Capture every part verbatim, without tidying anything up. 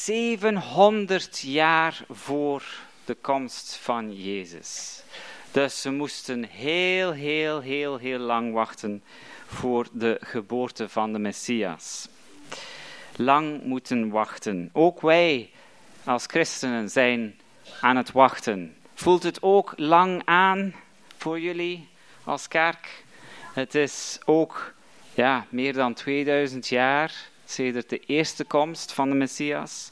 zevenhonderd jaar voor de komst van Jezus. Dus ze moesten heel, heel, heel, heel lang wachten voor de geboorte van de Messias. Lang moeten wachten. Ook wij als christenen zijn aan het wachten. Voelt het ook lang aan voor jullie als kerk? Het is ook ja, meer dan tweeduizend jaar sedert de eerste komst van de Messias.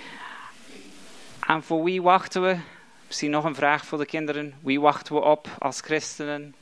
En voor wie wachten we? Misschien nog een vraag voor de kinderen. Wie wachten we op als christenen?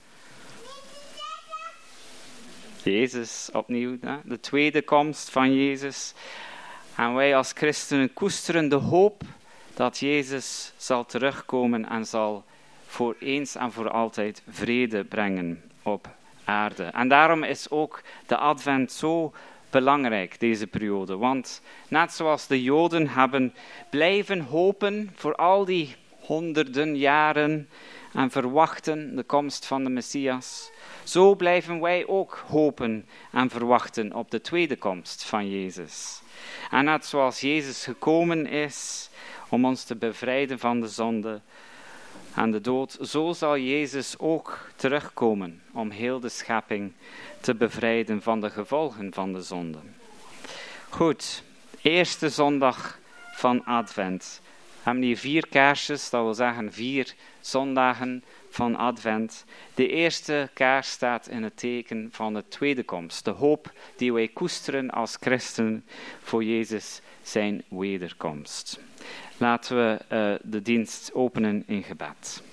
Jezus, opnieuw. Hè? De tweede komst van Jezus. En wij als christenen koesteren de hoop dat Jezus zal terugkomen en zal voor eens en voor altijd vrede brengen op aarde. En daarom is ook de advent zo belangrijk, deze periode. Want net zoals de Joden hebben blijven hopen voor al die honderden jaren en verwachten de komst van de Messias, zo blijven wij ook hopen en verwachten op de tweede komst van Jezus. En net zoals Jezus gekomen is om ons te bevrijden van de zonde en de dood, zo zal Jezus ook terugkomen om heel de schepping te bevrijden van de gevolgen van de zonde. Goed, eerste zondag van Advent. We hebben hier vier kaarsjes, dat wil zeggen vier zondagen van Advent. De eerste kaars staat in het teken van de tweede komst. De hoop die wij koesteren als christen voor Jezus zijn wederkomst. Laten we uh, de dienst openen in gebed.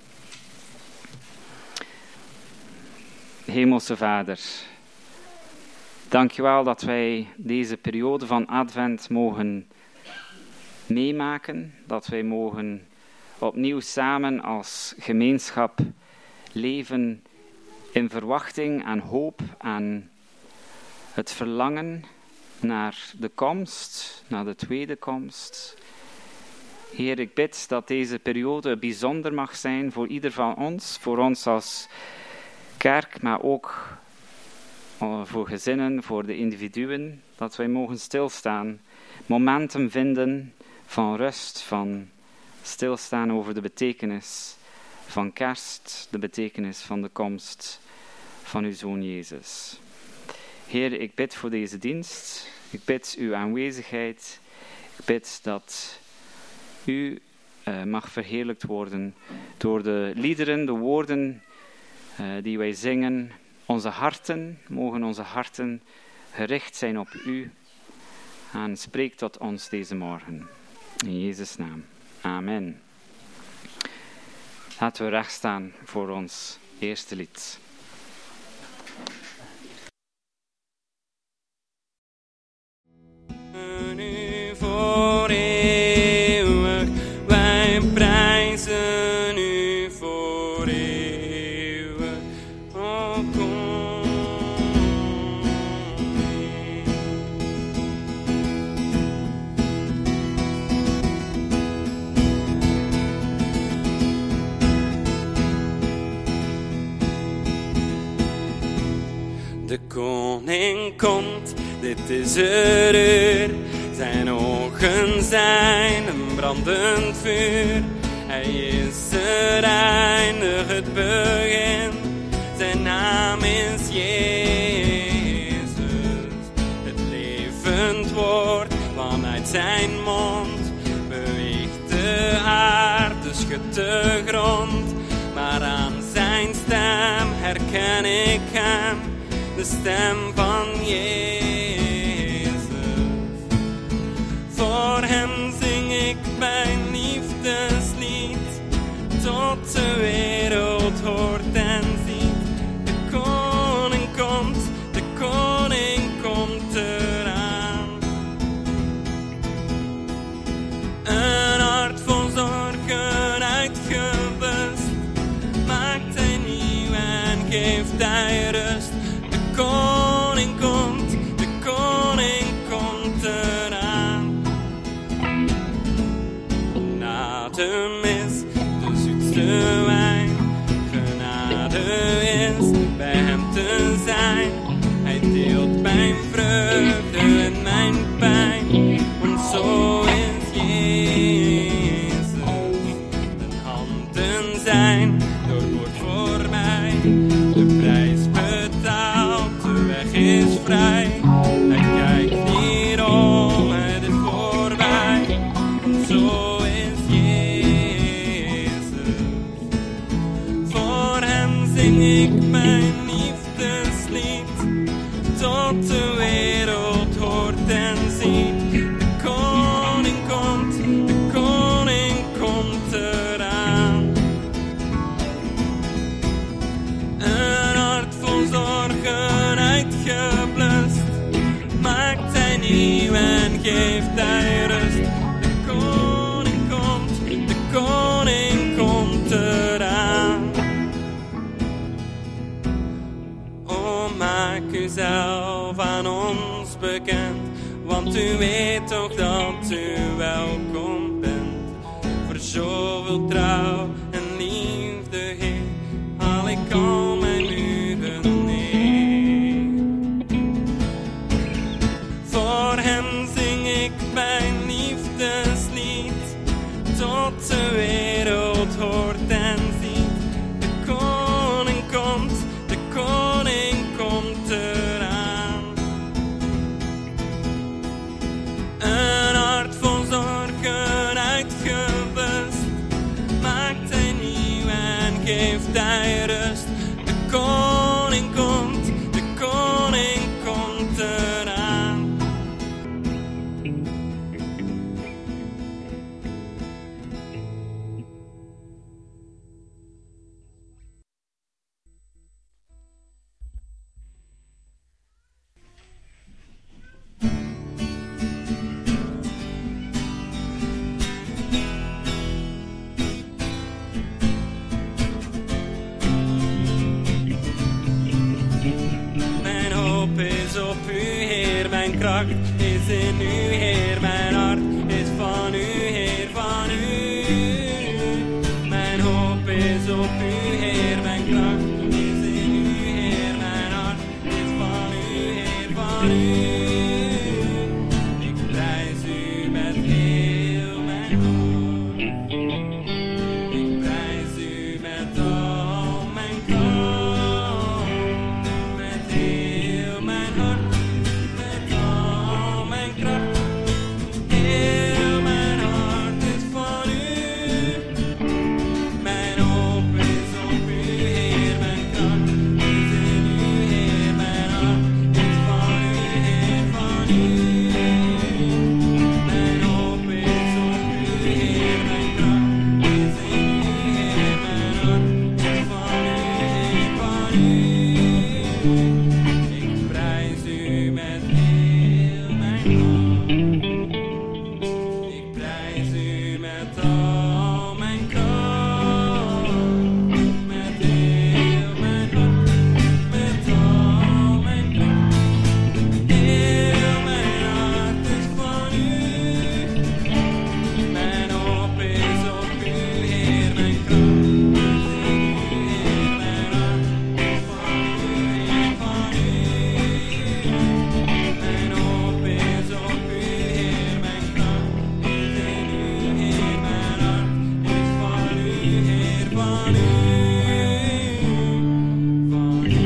Hemelse Vader, dank je wel dat wij deze periode van Advent mogen meemaken. Dat wij mogen opnieuw samen als gemeenschap leven in verwachting en hoop en het verlangen naar de komst, naar de tweede komst. Heer, ik bid dat deze periode bijzonder mag zijn voor ieder van ons, voor ons als kerk, maar ook voor gezinnen, voor de individuen, dat wij mogen stilstaan, momenten vinden van rust, van stilstaan over de betekenis van kerst, de betekenis van de komst van uw Zoon Jezus. Heer, ik bid voor deze dienst, ik bid uw aanwezigheid, ik bid dat u uh, mag verheerlijkt worden door de liederen, de woorden uh, die wij zingen. Onze harten, mogen onze harten gericht zijn op u. En spreek tot ons deze morgen. In Jezus' naam. Amen. Laten we recht staan voor ons eerste lied. Nu voor eeuwig, wij prijzen u voor eeuwig. O kom neer. De koning komt, dit is het uur. Zijn ogen zijn een brandend vuur. Hij is het einde, het begin. Zijn naam is Jezus. Het levend woord vanuit zijn mond beweegt de aarde, schudt de grond. Maar aan zijn stem herken ik hem, de stem van Jezus. Voor hem zing ik mijn liefdeslied, tot de wereld hoort en ziet. De koning komt, de koning komt eraan. Een hart vol zorgen uitgewust, maakt hij nieuw en geeft hij rust. De koning komt, de koning komt eraan. Genade is de zoetste wijn. Genade is bij hem te zijn. Hij deelt mijn vreugde en mijn pijn. Want zo is zing ik mijn liefdeslied, tot de wereld hoort en ziet. De koning komt, de koning komt eraan. Een hart vol zorgen uitgeblust, maakt hij nieuw en geeft hij rust. De koning komt, de koning komt eraan. O, maak uzelf aan ons bekend, want u weet toch dat u welkom bent. Voor zoveel trouw en liefde, Heer, haal ik al mijn muren neer. Voor hem zing ik mijn liefdeslied, tot de wereld hoort en ziet. De koning komt, de koning komt eraan. Een hart vol zorgen uitgewust, maakt hij nieuw en geeft hij rust. De koning komt, de koning komt eraan. Mijn hoop is op u, Heer, mijn kracht is in u, Heer, mijn hart is van u, Heer, van u. Mijn hoop is op u, Heer, mijn kracht is in u, Heer, mijn hart is van u, Heer, van u. Ik prijs u met heel mijn hart. Ik prijs u met al mijn kracht. Met heel mijn hart, met al mijn kracht. Heel mijn hart is van u. Mijn hoop is op u, Heer, mijn kracht is in u, Heer, mijn hart is van u, Heer, van u. Mijn hoop is op u, Heer, mijn kracht is in u, Heer, mijn hart is van u, Heer, van u. Ik prijs u met heel mijn hart. Ik prijs u met al mijn kracht. Met heel mijn hart, met al mijn kracht. Heel mijn hart is van u. Mijn hoop is op u, Heer, mijn kracht is in u, Heer, mijn hart is van u, Heer, van u. Mijn hoop is op u, Heer, mijn kracht is in u, Heer, mijn hart is van u, Heer, van u. Van u,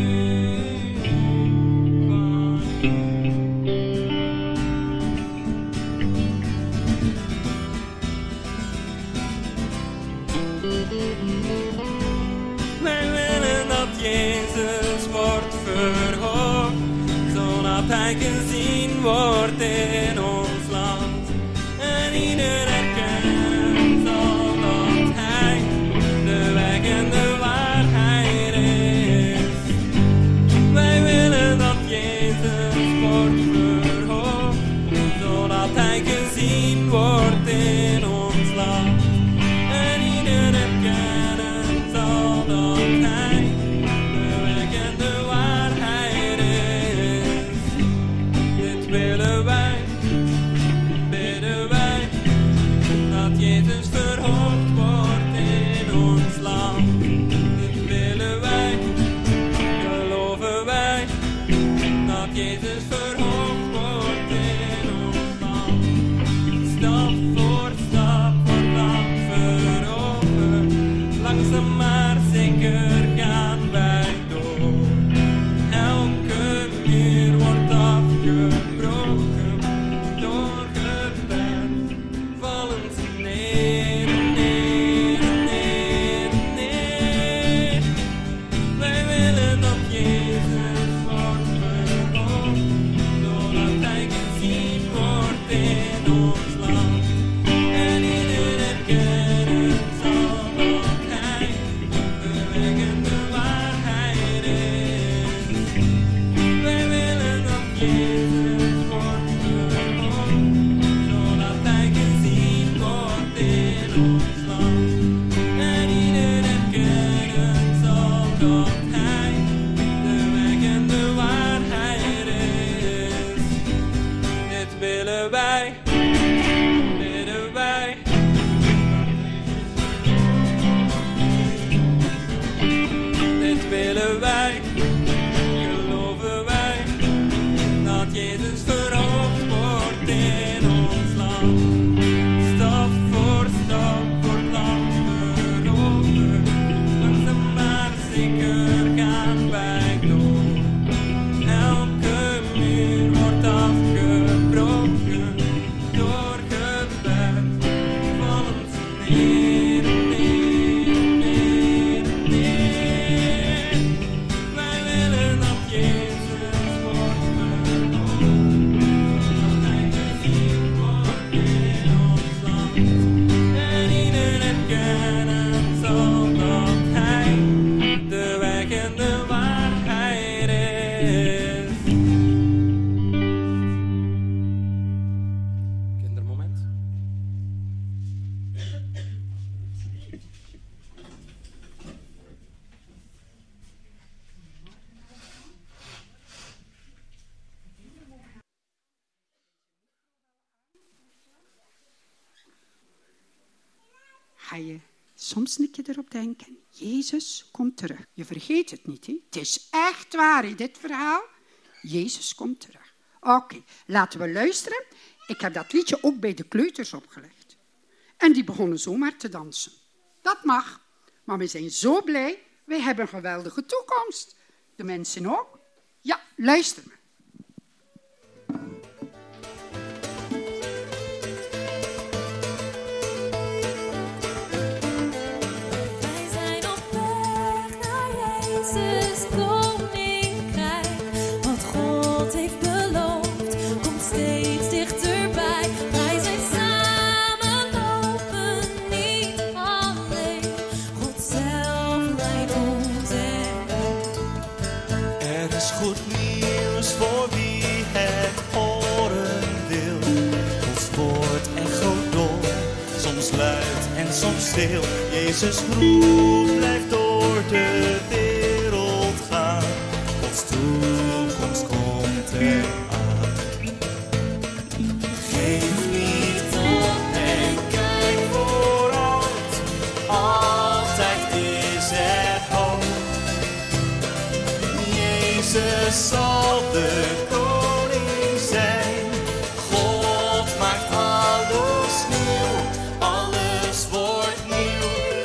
Wij willen dat Jezus wordt verhoogd, zodat hij gezien wordt in ons land. En ieder erkennen zal dat hij de weg en de waarheid is. Wij willen dat Jezus wordt verhoogd, zodat hij gezien wordt in ons land. En ieder erkennen zal dat hij de weg en de waarheid is. Dit willen wij, bidden wij, dat Jezus verhoogd wordt in ons land. Dit willen wij, geloven wij, dat Jezus verhoogd wordt in ons land. Stap voor in ons land. En ieder herkennen zal dat Hij de weg en de waarheid is. Wij willen dat Jezus wordt verhoogd, zodat Hij gezien wordt in ons land. En ieder herkennen zal dat Hij de weg en de waarheid is. Dit willen wij, bidden wij. Dit willen wij, geloven wij, dat Jezus verhoogd wordt in ons land. Stap voor stap wordt land veroverd, langzaam maar zeker gaan wij door. Elke muur wordt afgebroken, door gebed vallen ze neer, neer, neer, neer. Wij willen dat Jezus wordt verhoogd, zodat Hij gezien wordt in ons land. En ieder herkennen zal dat Hij de weg en de waarheid is. Kindermoment. Ga je soms een keer erop denken, Jezus komt terug. Je vergeet het niet, hè? Het is echt waar in dit verhaal. Jezus komt terug. Oké, okay, laten we luisteren. Ik heb dat liedje ook bij de kleuters opgelegd. En die begonnen zomaar te dansen. Dat mag, maar we zijn zo blij. Wij hebben een geweldige toekomst. De mensen ook. Ja, luister maar. Wij zijn op weg naar Jezus koninkrijk. Wat God heeft beloofd, komt steeds dichterbij. Wij zijn samen, lopen niet alleen. God zelf leidt ons erin. Er is goed nieuws voor wie het horen wil. Ons woord echoot door, soms luid en soms stil. Jezus roept, blijft door de wereld gaan. Gods toekomst komt eraan. Geef niet op en kijk vooruit. Altijd is er hoop. Jezus zal de koning zijn. God maakt alles nieuw. Alles wordt nieuw.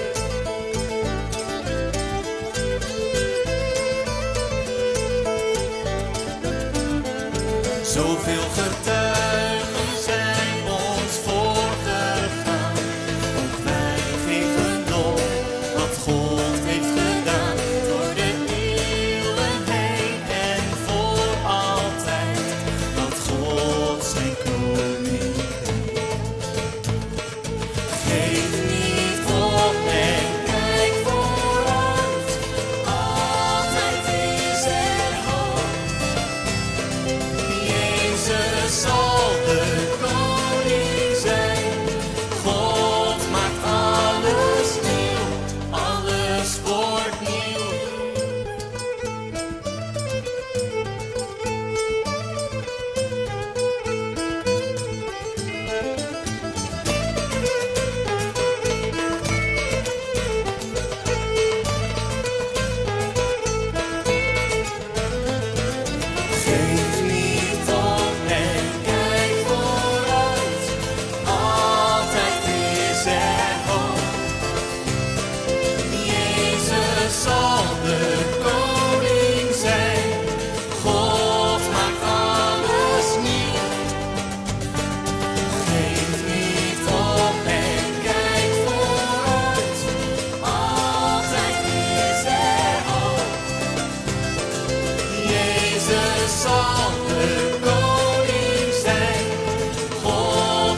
Zoveel getuigen zijn ons voorgegaan. Ook wij geven lof wat God heeft gedaan. Door de eeuwen heen en voor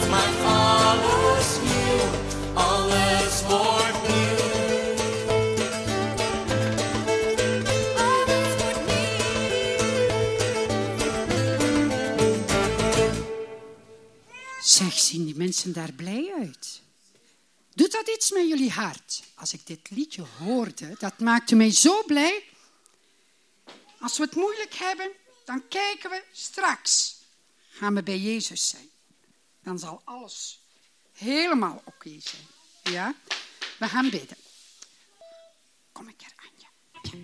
maakt alles nieuw, alles wordt nieuw. Alles wordt nieuw. Zeg, zien die mensen daar blij uit? Doet dat iets met jullie hart? Als ik dit liedje hoorde, dat maakte mij zo blij. Als we het moeilijk hebben, dan kijken we straks. Gaan we bij Jezus zijn. Dan zal alles helemaal oké zijn. Ja? We gaan bidden. Kom ik er, Anja. Ja.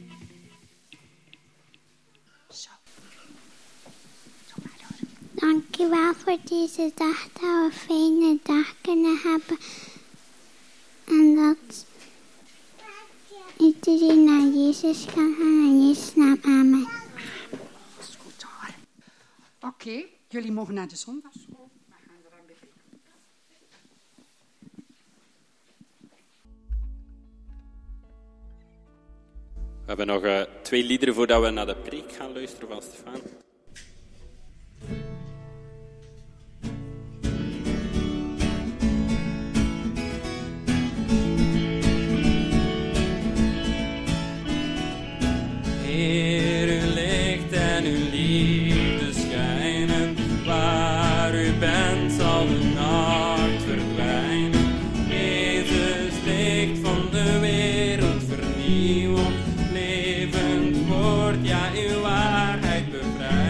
Zo. Zo maar door. Dank u wel voor deze dag, dat we een fijne dag kunnen hebben. En dat iedereen naar Jezus kan gaan. In Jezus' naam, amen. Dat is goed hoor. Oké, okay, jullie mogen naar de zondagschool. We gaan eraan beginnen. We hebben nog uh, twee liederen voordat we naar de preek gaan luisteren van Stefan. Heer, uw licht en uw liefde schijnen. Waar u bent zal de nacht verdwijnen. Jezus, licht van de wereld, vernieuwend, levend woord, ja, uw waarheid bevrijdt.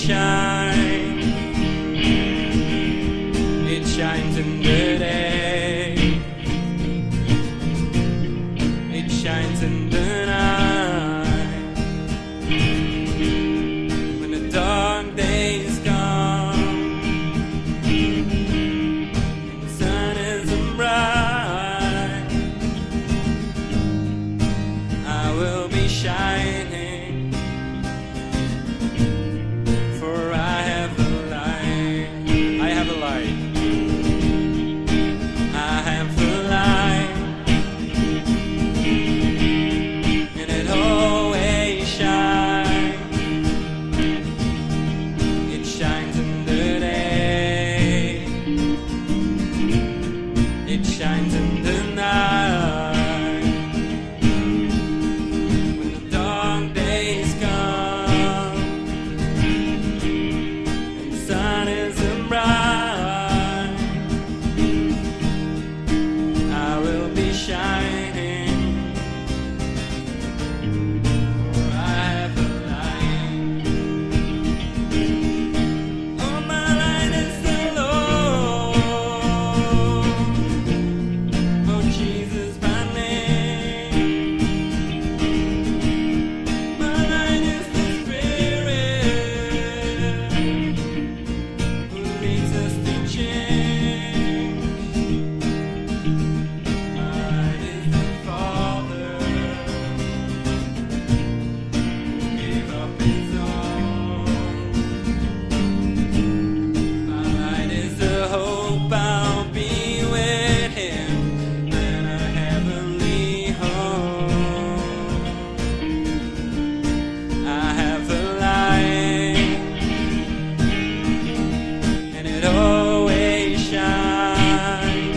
shine. It shines in the day. It shines in the night. When the dark days come and the sun isn't bright, I will be shining, for I have the light. I have a light. I have the light, and it always shines. It shines in the day. It shines in the night. When the dark days come and the sun isn't bright, I will be shining, for I have the light. Oh, my light is the Lord. Oh, Jesus, my name. My light is the Spirit who leads us to change. My light is the Father who gave up His own. My light is the hope I'll be with Him in a heavenly home. I have the light, and it always shines.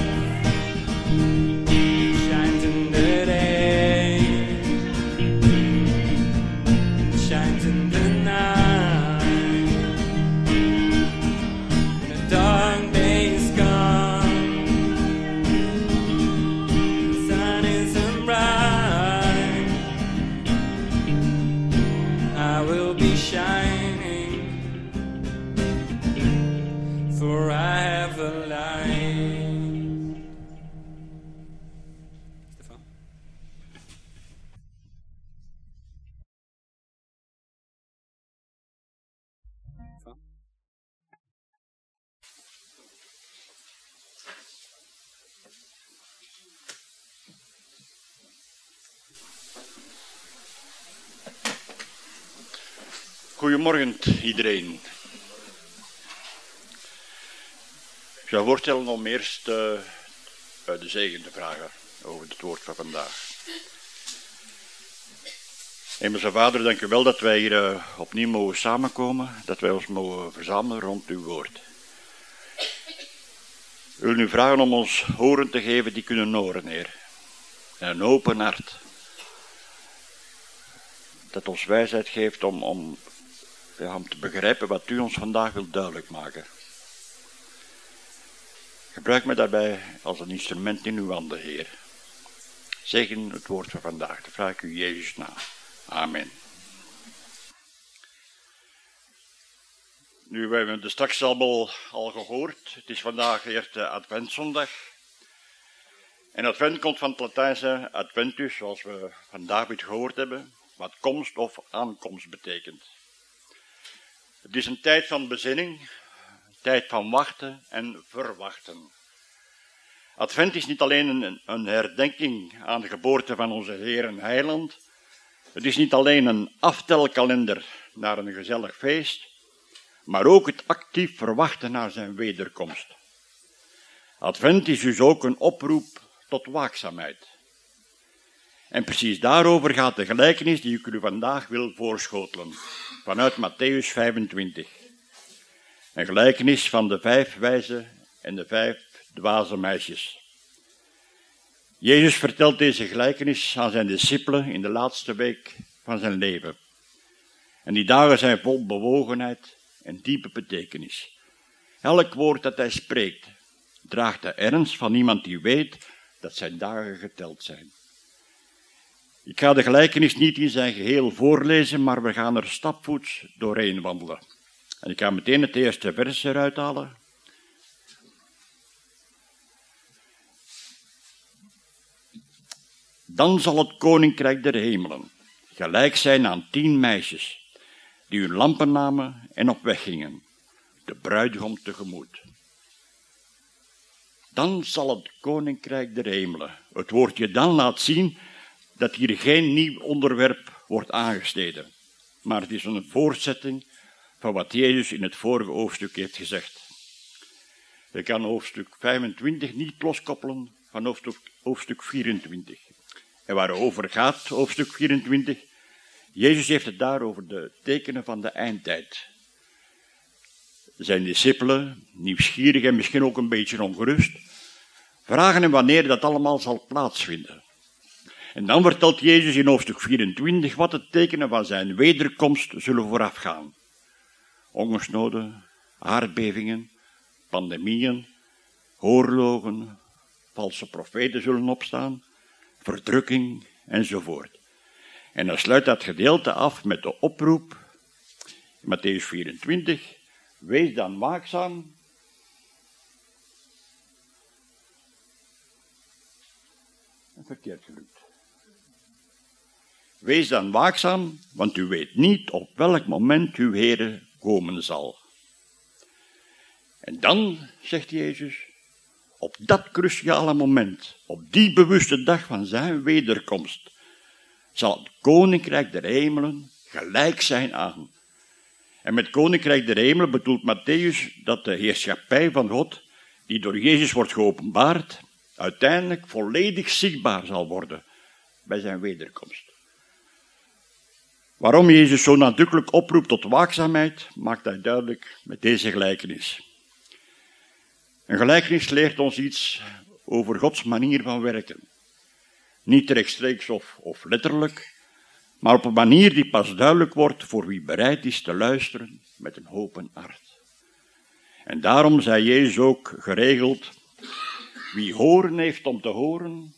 It shines in the day. It shines in the night. When the dark days come, the sun isn't bright, I will be shining, for I have a light. Stefan? Stefan? Goedemorgen iedereen. Ik zou voorstellen om eerst uh, de zegen te vragen over het woord van vandaag. Hemelse Vader, dank u wel dat wij hier uh, opnieuw mogen samenkomen, dat wij ons mogen verzamelen rond uw woord. We willen u vragen om ons oren te geven die kunnen horen, Heer. En een open hart. Dat ons wijsheid geeft om, om, ja, om te begrijpen wat u ons vandaag wilt duidelijk maken. Gebruik me daarbij als een instrument in uw handen, Heer. Zegen het woord van vandaag. Dat vraag ik u Jezus na. Amen. Nu, we hebben het straks al, al gehoord. Het is vandaag eerste Adventszondag. En Advent komt van het Latijnse adventus, zoals we van David gehoord hebben, wat komst of aankomst betekent. Het is een tijd van bezinning, een tijd van wachten en verwachten. Advent is niet alleen een, een herdenking aan de geboorte van onze Heer en Heiland. Het is niet alleen een aftelkalender naar een gezellig feest, maar ook het actief verwachten naar zijn wederkomst. Advent is dus ook een oproep tot waakzaamheid. En precies daarover gaat de gelijkenis die ik u vandaag wil voorschotelen, vanuit Mattheüs vijfentwintig. Een gelijkenis van de vijf wijze en de vijf dwaze meisjes. Jezus vertelt deze gelijkenis aan zijn discipelen in de laatste week van zijn leven. En die dagen zijn vol bewogenheid en diepe betekenis. Elk woord dat hij spreekt, draagt de ernst van iemand die weet dat zijn dagen geteld zijn. Ik ga de gelijkenis niet in zijn geheel voorlezen, maar we gaan er stapvoets doorheen wandelen. En ik ga meteen het eerste vers eruit halen. Dan zal het koninkrijk der hemelen gelijk zijn aan tien meisjes, die hun lampen namen en op weg gingen, de bruidegom tegemoet. Dan zal het koninkrijk der hemelen. Het woordje dan laat zien dat hier geen nieuw onderwerp wordt aangesneden, maar het is een voortzetting van wat Jezus in het vorige hoofdstuk heeft gezegd. Je kan hoofdstuk vijfentwintig niet loskoppelen van hoofdstuk, hoofdstuk vierentwintig. En waarover gaat hoofdstuk vierentwintig? Jezus heeft het daar over de tekenen van de eindtijd. Zijn discipelen, nieuwsgierig en misschien ook een beetje ongerust, vragen hem wanneer dat allemaal zal plaatsvinden. En dan vertelt Jezus in hoofdstuk vierentwintig wat de tekenen van zijn wederkomst zullen voorafgaan. Hongersnoden, aardbevingen, pandemieën, oorlogen, valse profeten zullen opstaan, verdrukking enzovoort. En dan sluit dat gedeelte af met de oproep, Mattheüs vierentwintig, wees dan waakzaam. En verkeerd gelukt. Wees dan waakzaam, want u weet niet op welk moment uw Heere komen zal. En dan, zegt Jezus, op dat cruciale moment, op die bewuste dag van zijn wederkomst, zal het koninkrijk der hemelen gelijk zijn aan. En met koninkrijk der hemelen bedoelt Mattheüs dat de heerschappij van God, die door Jezus wordt geopenbaard, uiteindelijk volledig zichtbaar zal worden bij zijn wederkomst. Waarom Jezus zo nadrukkelijk oproept tot waakzaamheid, maakt hij duidelijk met deze gelijkenis. Een gelijkenis leert ons iets over Gods manier van werken. Niet rechtstreeks of, of letterlijk, maar op een manier die pas duidelijk wordt voor wie bereid is te luisteren met een open hart. En daarom zei Jezus ook geregeld, wie horen heeft om te horen,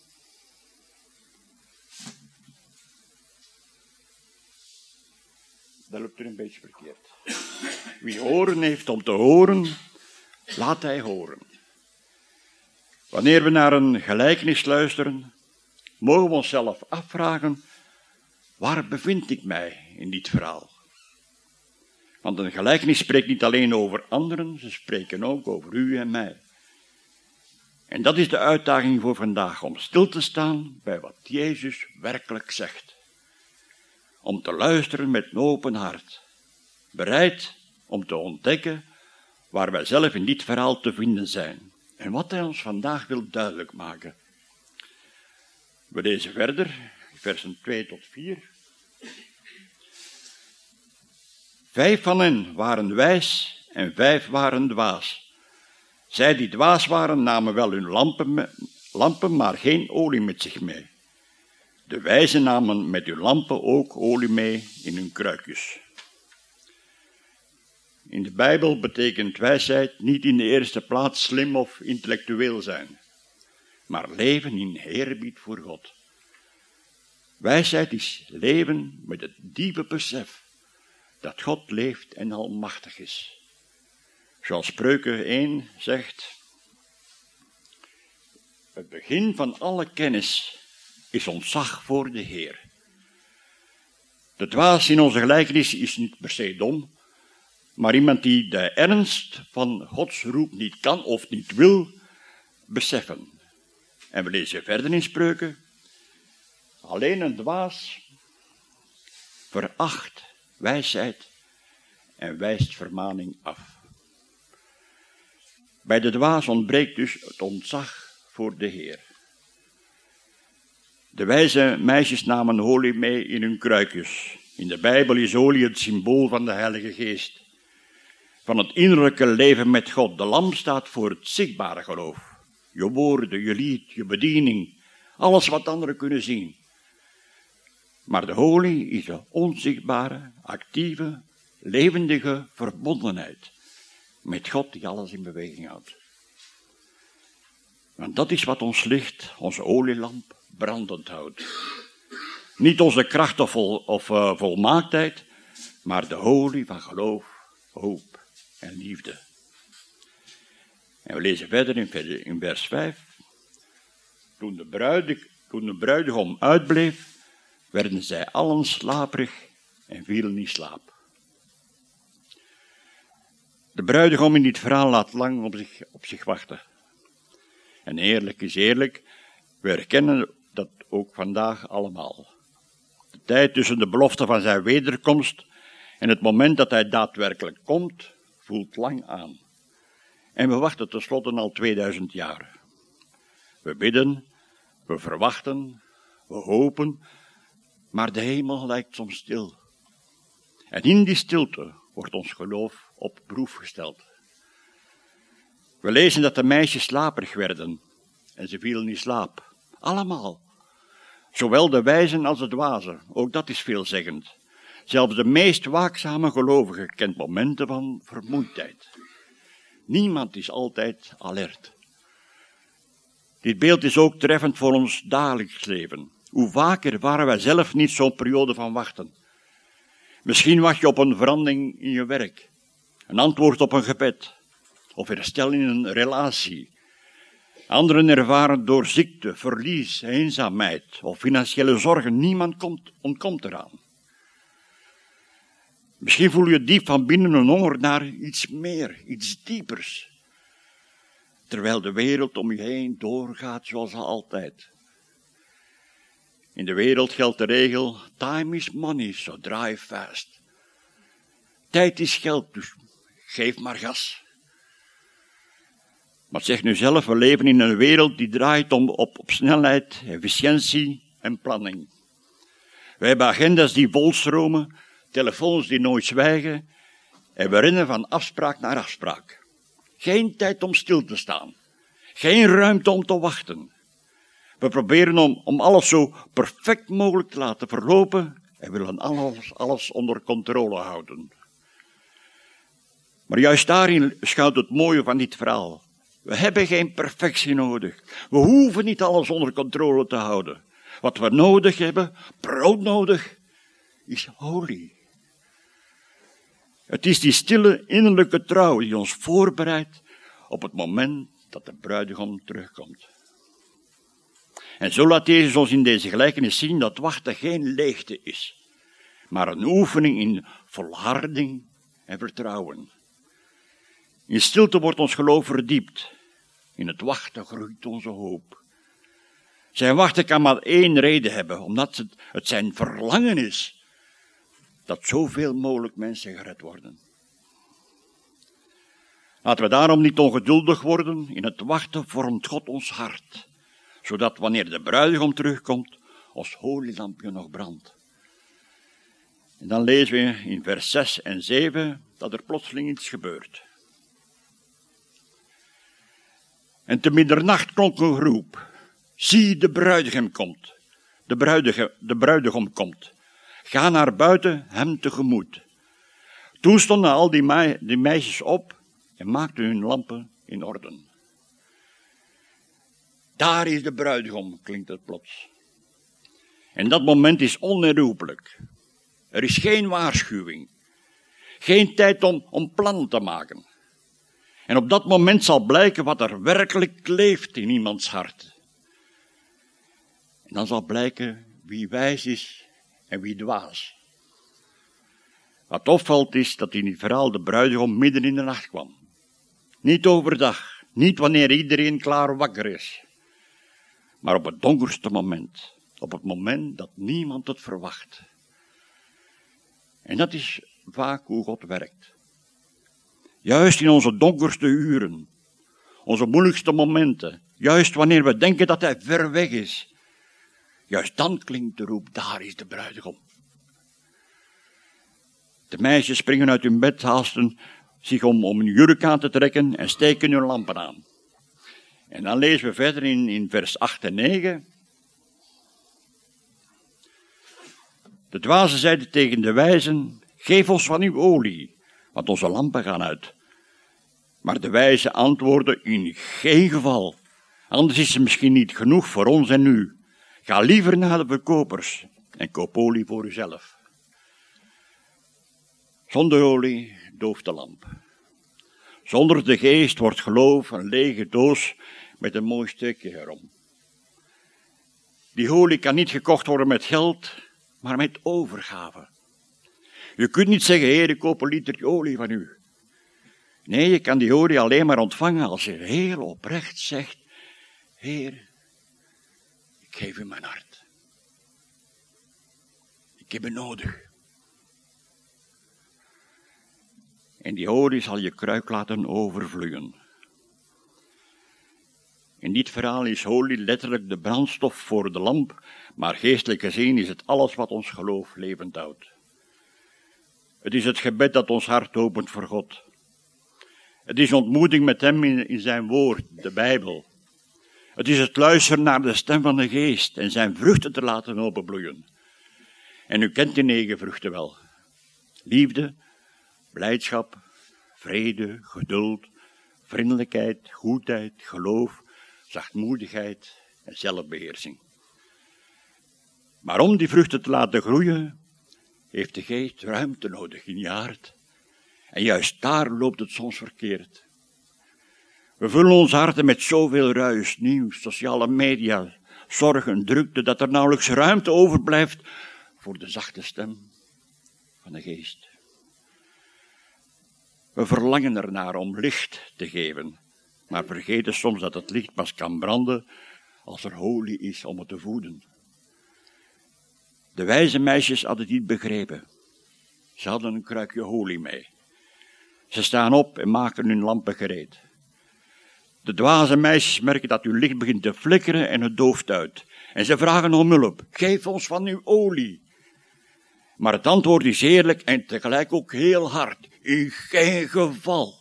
dat loopt er een beetje verkeerd. Wie horen heeft om te horen, laat hij horen. Wanneer we naar een gelijkenis luisteren, mogen we onszelf afvragen, waar bevind ik mij in dit verhaal? Want een gelijkenis spreekt niet alleen over anderen, ze spreken ook over u en mij. En dat is de uitdaging voor vandaag, om stil te staan bij wat Jezus werkelijk zegt. Om te luisteren met een open hart, bereid om te ontdekken waar wij zelf in dit verhaal te vinden zijn en wat hij ons vandaag wil duidelijk maken. We lezen verder, versen twee tot vier. Vijf van hen waren wijs en vijf waren dwaas. Zij die dwaas waren namen wel hun lampen, lampen maar geen olie met zich mee. De wijzen namen met hun lampen ook olie mee in hun kruikjes. In de Bijbel betekent wijsheid niet in de eerste plaats slim of intellectueel zijn, maar leven in eerbied voor God. Wijsheid is leven met het diepe besef dat God leeft en almachtig is. Zoals Spreuken één zegt, het begin van alle kennis is ontzag voor de Heer. De dwaas in onze gelijkenis is niet per se dom, maar iemand die de ernst van Gods roep niet kan of niet wil beseffen. En we lezen verder in Spreuken, alleen een dwaas veracht wijsheid en wijst vermaning af. Bij de dwaas ontbreekt dus het ontzag voor de Heer. De wijze meisjes namen olie mee in hun kruikjes. In de Bijbel is olie het symbool van de Heilige Geest. Van het innerlijke leven met God. De lamp staat voor het zichtbare geloof. Je woorden, je lied, je bediening. Alles wat anderen kunnen zien. Maar de olie is de onzichtbare, actieve, levendige verbondenheid met God die alles in beweging houdt. Want dat is wat ons licht, onze olielamp, brandend houdt. Niet onze kracht of, vol, of uh, volmaaktheid, maar de olie van geloof hoop en liefde. En we lezen verder in, in vers vijf. Toen de, bruide, toen de bruidegom uitbleef, werden zij allen slaperig en vielen in slaap. De bruidegom in dit verhaal laat lang op zich, op zich wachten. En eerlijk is eerlijk, we herkennen dat ook vandaag allemaal. De tijd tussen de belofte van zijn wederkomst en het moment dat hij daadwerkelijk komt, voelt lang aan. En we wachten tenslotte al tweeduizend jaar. We bidden, we verwachten, we hopen, maar de hemel lijkt soms stil. En in die stilte wordt ons geloof op proef gesteld. We lezen dat de meisjes slaperig werden en ze vielen in slaap. Allemaal. Zowel de wijzen als de dwazen, ook dat is veelzeggend. Zelfs de meest waakzame gelovige kent momenten van vermoeidheid. Niemand is altijd alert. Dit beeld is ook treffend voor ons dagelijks leven. Hoe vaak ervaren wij zelf niet zo'n periode van wachten. Misschien wacht je op een verandering in je werk, een antwoord op een gebed, of herstel in een relatie. Anderen ervaren door ziekte, verlies, eenzaamheid of financiële zorgen. Niemand komt, ontkomt eraan. Misschien voel je diep van binnen een honger naar iets meer, iets diepers. Terwijl de wereld om je heen doorgaat zoals altijd. In de wereld geldt de regel, time is money, so drive fast. Tijd is geld, dus geef maar gas. Maar zeg nu zelf, we leven in een wereld die draait om, op, op snelheid, efficiëntie en planning. We hebben agenda's die volstromen, telefoons die nooit zwijgen en we rennen van afspraak naar afspraak. Geen tijd om stil te staan. Geen ruimte om te wachten. We proberen om, om alles zo perfect mogelijk te laten verlopen en willen alles, alles onder controle houden. Maar juist daarin schuilt het mooie van dit verhaal. We hebben geen perfectie nodig. We hoeven niet alles onder controle te houden. Wat we nodig hebben, broodnodig, is holy. Het is die stille innerlijke trouw die ons voorbereidt op het moment dat de bruidegom terugkomt. En zo laat Jezus ons in deze gelijkenis zien dat wachten geen leegte is, maar een oefening in volharding en vertrouwen. In stilte wordt ons geloof verdiept. In het wachten groeit onze hoop. Zijn wachten kan maar één reden hebben, omdat het, het zijn verlangen is dat zoveel mogelijk mensen gered worden. Laten we daarom niet ongeduldig worden. In het wachten vormt God ons hart, zodat wanneer de bruidegom terugkomt, ons olielampje nog brandt. En dan lezen we in vers zes en zeven dat er plotseling iets gebeurt. En te middernacht klonk een geroep. Zie, de bruidegom komt. De bruidegom, de bruidegom komt. Ga naar buiten hem tegemoet. Toen stonden al die, mei, die meisjes op en maakten hun lampen in orde. Daar is de bruidegom, klinkt het plots. En dat moment is onherroepelijk. Er is geen waarschuwing. Geen tijd om, om plannen te maken. En op dat moment zal blijken wat er werkelijk leeft in iemands hart. En dan zal blijken wie wijs is en wie dwaas. Wat opvalt is dat in het verhaal de bruidegom midden in de nacht kwam. Niet overdag, niet wanneer iedereen klaar wakker is. Maar op het donkerste moment. Op het moment dat niemand het verwacht. En dat is vaak hoe God werkt. Juist in onze donkerste uren, onze moeilijkste momenten, juist wanneer we denken dat hij ver weg is, juist dan klinkt de roep, daar is de bruidegom. De meisjes springen uit hun bed, haasten zich om, om hun jurk aan te trekken en steken hun lampen aan. En dan lezen we verder in, in vers acht en negen. De dwazen zeiden tegen de wijzen, geef ons van uw olie, want onze lampen gaan uit. Maar de wijzen antwoordden, in geen geval. Anders is het misschien niet genoeg voor ons en u. Ga liever naar de verkopers en koop olie voor uzelf. Zonder olie dooft de lamp. Zonder de geest wordt geloof een lege doos met een mooi steekje erom. Die olie kan niet gekocht worden met geld, maar met overgave. Je kunt niet zeggen, Heer, ik koop een liter olie van u. Nee, je kan die olie alleen maar ontvangen als je heel oprecht zegt, Heer, ik geef u mijn hart. Ik heb u nodig. En die olie zal je kruik laten overvloeien. In dit verhaal is olie letterlijk de brandstof voor de lamp, maar geestelijk gezien is het alles wat ons geloof levend houdt. Het is het gebed dat ons hart opent voor God. Het is ontmoeting met hem in, in zijn woord, de Bijbel. Het is het luisteren naar de stem van de geest en zijn vruchten te laten openbloeien. En u kent die negen vruchten wel. Liefde, blijdschap, vrede, geduld, vriendelijkheid, goedheid, geloof, zachtmoedigheid en zelfbeheersing. Maar om die vruchten te laten groeien, heeft de geest ruimte nodig in je hart. En juist daar loopt het soms verkeerd. We vullen ons harten met zoveel ruis, nieuws, sociale media, zorgen, drukte, dat er nauwelijks ruimte overblijft voor de zachte stem van de geest. We verlangen ernaar om licht te geven, maar vergeten soms dat het licht pas kan branden als er olie is om het te voeden. De wijze meisjes hadden dit begrepen. Ze hadden een kruikje olie mee. Ze staan op en maken hun lampen gereed. De dwaze meisjes merken dat hun licht begint te flikkeren en het dooft uit. En ze vragen om hulp. Geef ons van uw olie. Maar het antwoord is eerlijk en tegelijk ook heel hard. In geen geval.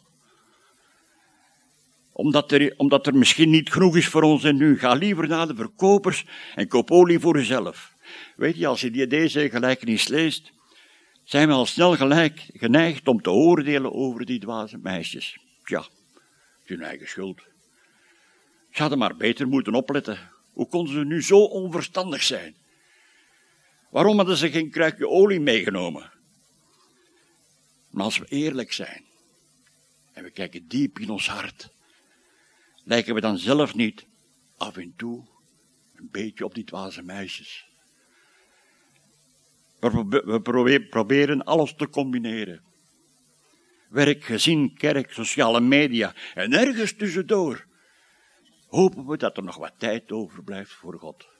Omdat er, omdat er misschien niet genoeg is voor ons en nu. Ga liever naar de verkopers en koop olie voor uzelf. Weet je, als je die, deze gelijkenis leest, zijn we al snel gelijk geneigd om te oordelen over die dwaze meisjes. Tja, het is hun eigen schuld. Ze hadden maar beter moeten opletten. Hoe konden ze nu zo onverstandig zijn? Waarom hadden ze geen kruikje olie meegenomen? Maar als we eerlijk zijn en we kijken diep in ons hart, lijken we dan zelf niet af en toe een beetje op die dwaze meisjes. We proberen alles te combineren. Werk, gezin, kerk, sociale media en ergens tussendoor hopen we dat er nog wat tijd overblijft voor God.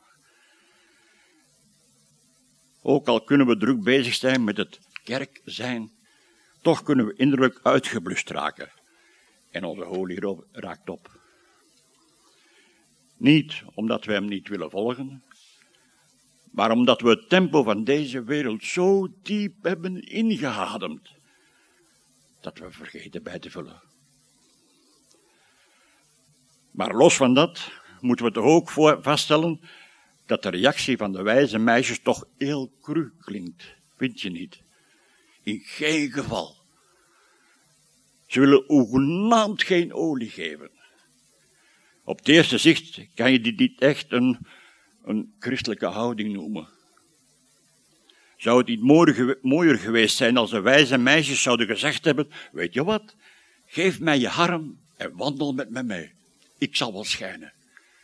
Ook al kunnen we druk bezig zijn met het kerk zijn, toch kunnen we innerlijk uitgeblust raken en onze olie raakt op. Niet omdat we hem niet willen volgen, maar omdat we het tempo van deze wereld zo diep hebben ingeademd, dat we vergeten bij te vullen. Maar los van dat moeten we toch ook vaststellen dat de reactie van de wijze meisjes toch heel cru klinkt, vind je niet? In geen geval. Ze willen hoegenaamd geen olie geven. Op het eerste zicht kan je dit niet echt een, een christelijke houding noemen. Zou het niet mooier geweest zijn als de wijze meisjes zouden gezegd hebben, weet je wat, geef mij je arm en wandel met mij mee. Ik zal wel schijnen.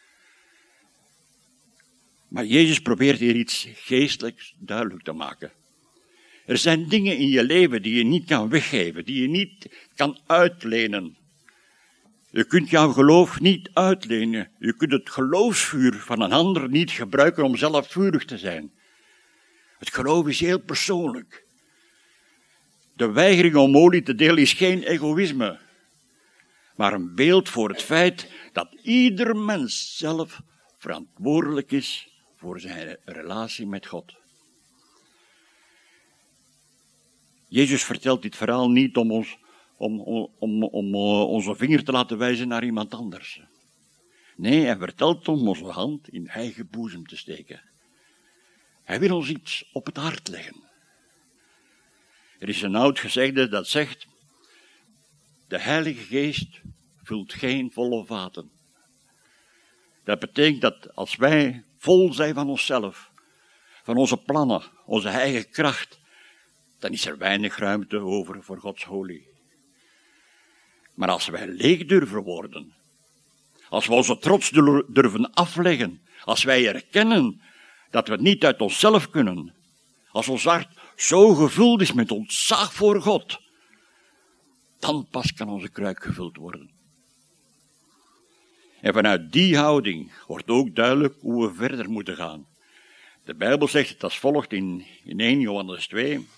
Maar Jezus probeert hier iets geestelijks duidelijk te maken. Er zijn dingen in je leven die je niet kan weggeven, die je niet kan uitlenen. Je kunt jouw geloof niet uitlenen. Je kunt het geloofsvuur van een ander niet gebruiken om zelf vurig te zijn. Het geloof is heel persoonlijk. De weigering om olie te delen is geen egoïsme, maar een beeld voor het feit dat ieder mens zelf verantwoordelijk is voor zijn relatie met God. Jezus vertelt dit verhaal niet om ons, om, om, om, om onze vinger te laten wijzen naar iemand anders. Nee, hij vertelt om onze hand in eigen boezem te steken. Hij wil ons iets op het hart leggen. Er is een oud gezegde dat zegt, de Heilige Geest vult geen volle vaten. Dat betekent dat als wij vol zijn van onszelf, van onze plannen, onze eigen kracht, dan is er weinig ruimte over voor Gods olie. Maar als wij leeg durven worden, als we onze trots durven afleggen, als wij erkennen dat we het niet uit onszelf kunnen, als ons hart zo gevuld is met ontzag voor God, dan pas kan onze kruik gevuld worden. En vanuit die houding wordt ook duidelijk hoe we verder moeten gaan. De Bijbel zegt het als volgt in, in eerste Johannes twee.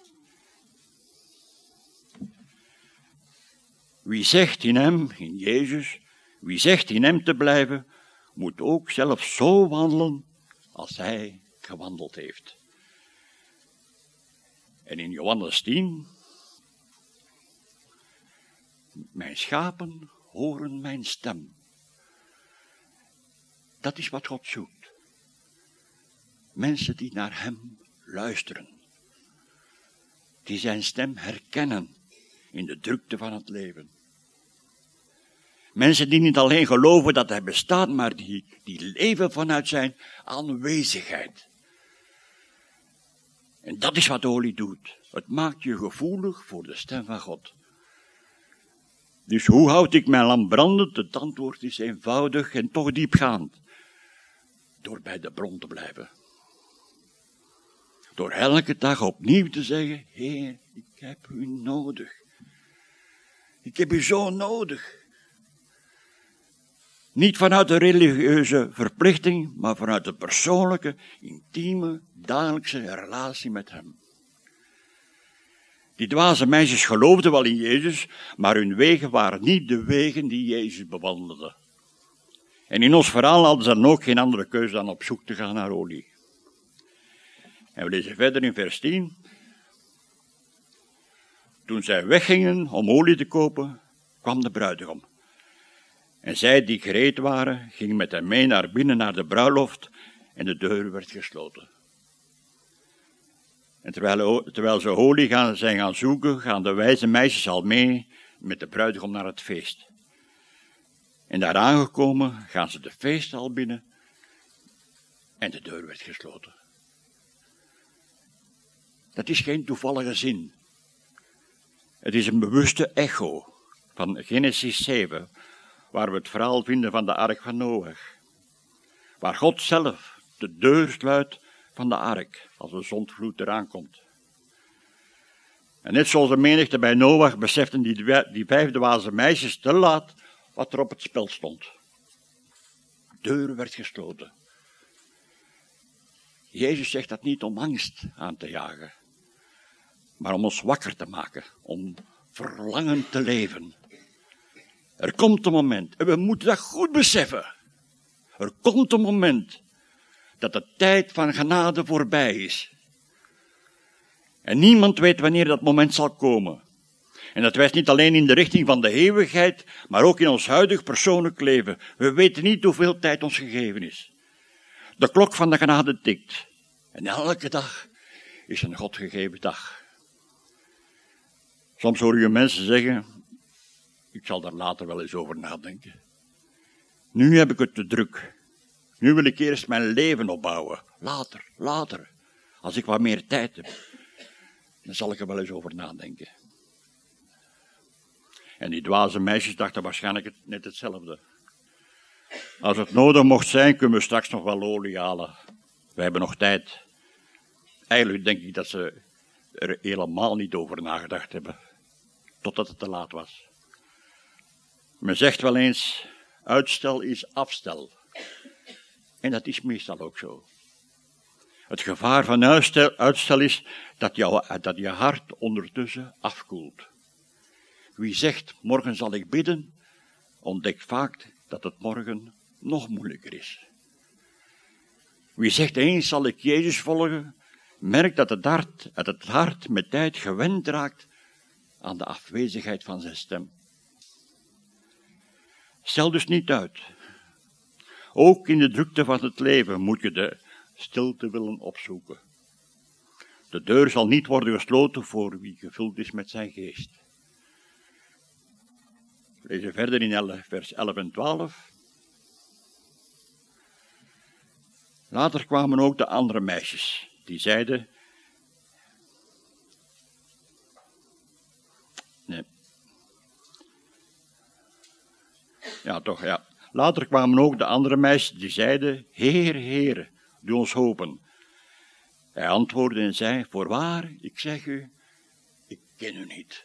Wie zegt in hem, in Jezus, wie zegt in hem te blijven, moet ook zelf zo wandelen als hij gewandeld heeft. En in Johannes tien, mijn schapen horen mijn stem. Dat is wat God zoekt. Mensen die naar hem luisteren. Die zijn stem herkennen in de drukte van het leven. Mensen die niet alleen geloven dat hij bestaat, maar die, die leven vanuit zijn aanwezigheid. En dat is wat olie doet. Het maakt je gevoelig voor de stem van God. Dus hoe houd ik mijn lamp brandend? Het antwoord is eenvoudig en toch diepgaand. Door bij de bron te blijven. Door elke dag opnieuw te zeggen, Heer, ik heb u nodig. Ik heb u zo nodig. Niet vanuit de religieuze verplichting, maar vanuit de persoonlijke, intieme, dagelijkse relatie met hem. Die dwaze meisjes geloofden wel in Jezus, maar hun wegen waren niet de wegen die Jezus bewandelde. En in ons verhaal hadden ze dan ook geen andere keuze dan op zoek te gaan naar olie. En we lezen verder in vers tien. Toen zij weggingen om olie te kopen, kwam de bruidegom. En zij die gereed waren, gingen met hem mee naar binnen naar de bruiloft en de deur werd gesloten. En terwijl, terwijl ze olie gaan, zijn gaan zoeken, gaan de wijze meisjes al mee met de bruidegom naar het feest. En daar aangekomen gaan ze de feesthal binnen en de deur werd gesloten. Dat is geen toevallige zin. Het is een bewuste echo van Genesis zeven, waar we het verhaal vinden van de ark van Noach. Waar God zelf de deur sluit van de ark, als de zondvloed eraan komt. En net zoals de menigte bij Noach beseften die, die vijf dwaze meisjes te laat wat er op het spel stond. De deur werd gesloten. Jezus zegt dat niet om angst aan te jagen, maar om ons wakker te maken, om verlangen te leven. Er komt een moment, en we moeten dat goed beseffen. Er komt een moment dat de tijd van genade voorbij is. En niemand weet wanneer dat moment zal komen. En dat wijst niet alleen in de richting van de eeuwigheid, maar ook in ons huidig persoonlijk leven. We weten niet hoeveel tijd ons gegeven is. De klok van de genade tikt. En elke dag is een God gegeven dag. Soms hoor je mensen zeggen, ik zal daar later wel eens over nadenken. Nu heb ik het te druk. Nu wil ik eerst mijn leven opbouwen. Later, later. Als ik wat meer tijd heb, dan zal ik er wel eens over nadenken. En die dwaze meisjes dachten waarschijnlijk net hetzelfde. Als het nodig mocht zijn, kunnen we straks nog wel olie halen. We hebben nog tijd. Eigenlijk denk ik dat ze er helemaal niet over nagedacht hebben. Totdat het te laat was. Men zegt wel eens, uitstel is afstel. En dat is meestal ook zo. Het gevaar van uitstel, uitstel is dat, jou, dat je hart ondertussen afkoelt. Wie zegt, morgen zal ik bidden, ontdekt vaak dat het morgen nog moeilijker is. Wie zegt, eens zal ik Jezus volgen, merkt dat het hart, dat het hart met tijd gewend raakt aan de afwezigheid van zijn stem. Stel dus niet uit. Ook in de drukte van het leven moet je de stilte willen opzoeken. De deur zal niet worden gesloten voor wie gevuld is met zijn geest. We lezen verder in vers elf en twaalf. Later kwamen ook de andere meisjes, die zeiden, Ja, toch, ja. Later kwamen ook de andere meisjes die zeiden, Heer, Heer, doe ons hopen. Hij antwoordde en zei, voorwaar, ik zeg u, ik ken u niet.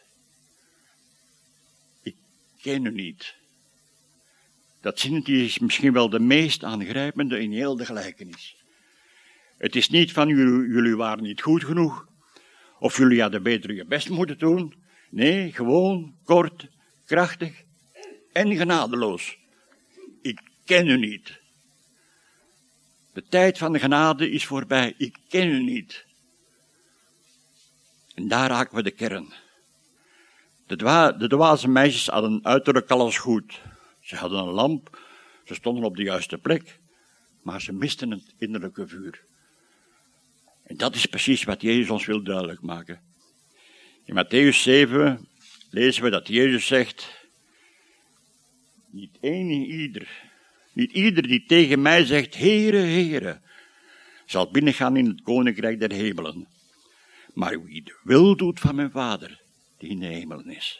Ik ken u niet. Dat zinnetje is misschien wel de meest aangrijpende in heel de gelijkenis. Het is niet van, jullie, jullie waren niet goed genoeg, of jullie hadden beter je best moeten doen. Nee, gewoon, kort, krachtig en genadeloos. Ik ken u niet. De tijd van de genade is voorbij. Ik ken u niet. En daar raken we de kern. De, dwa, de dwaze meisjes hadden uiterlijk alles goed. Ze hadden een lamp, ze stonden op de juiste plek, maar ze misten het innerlijke vuur. En dat is precies wat Jezus ons wil duidelijk maken. In Mattheüs zeven lezen we dat Jezus zegt, niet één en ieder, niet ieder die tegen mij zegt, Heere, Heere, zal binnengaan in het koninkrijk der hemelen. Maar wie de wil doet van mijn Vader, die in de hemelen is.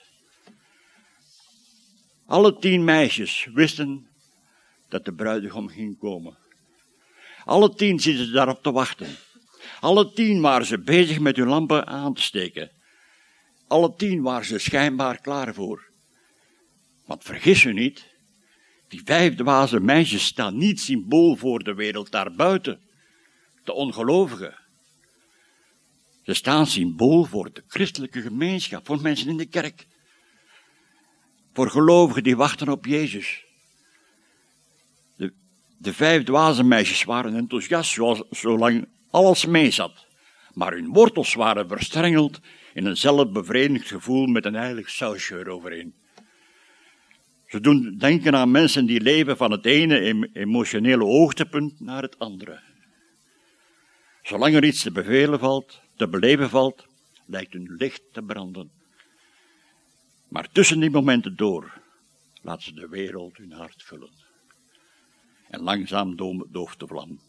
Alle tien meisjes wisten dat de bruidegom ging komen. Alle tien zitten ze daarop te wachten. Alle tien waren ze bezig met hun lampen aan te steken. Alle tien waren ze schijnbaar klaar voor. Want vergis u niet, die vijf dwaze meisjes staan niet symbool voor de wereld daarbuiten, de ongelovigen. Ze staan symbool voor de christelijke gemeenschap, voor mensen in de kerk. Voor gelovigen die wachten op Jezus. De, de vijf dwaze meisjes waren enthousiast zoals, zolang alles mee zat. Maar hun wortels waren verstrengeld in een zelfbevredigd gevoel met een heilig sausje eroverheen. Ze doen denken aan mensen die leven van het ene emotionele hoogtepunt naar het andere. Zolang er iets te bevelen valt, te beleven valt, lijkt hun licht te branden. Maar tussen die momenten door laat ze de wereld hun hart vullen. En langzaam dooft de vlam.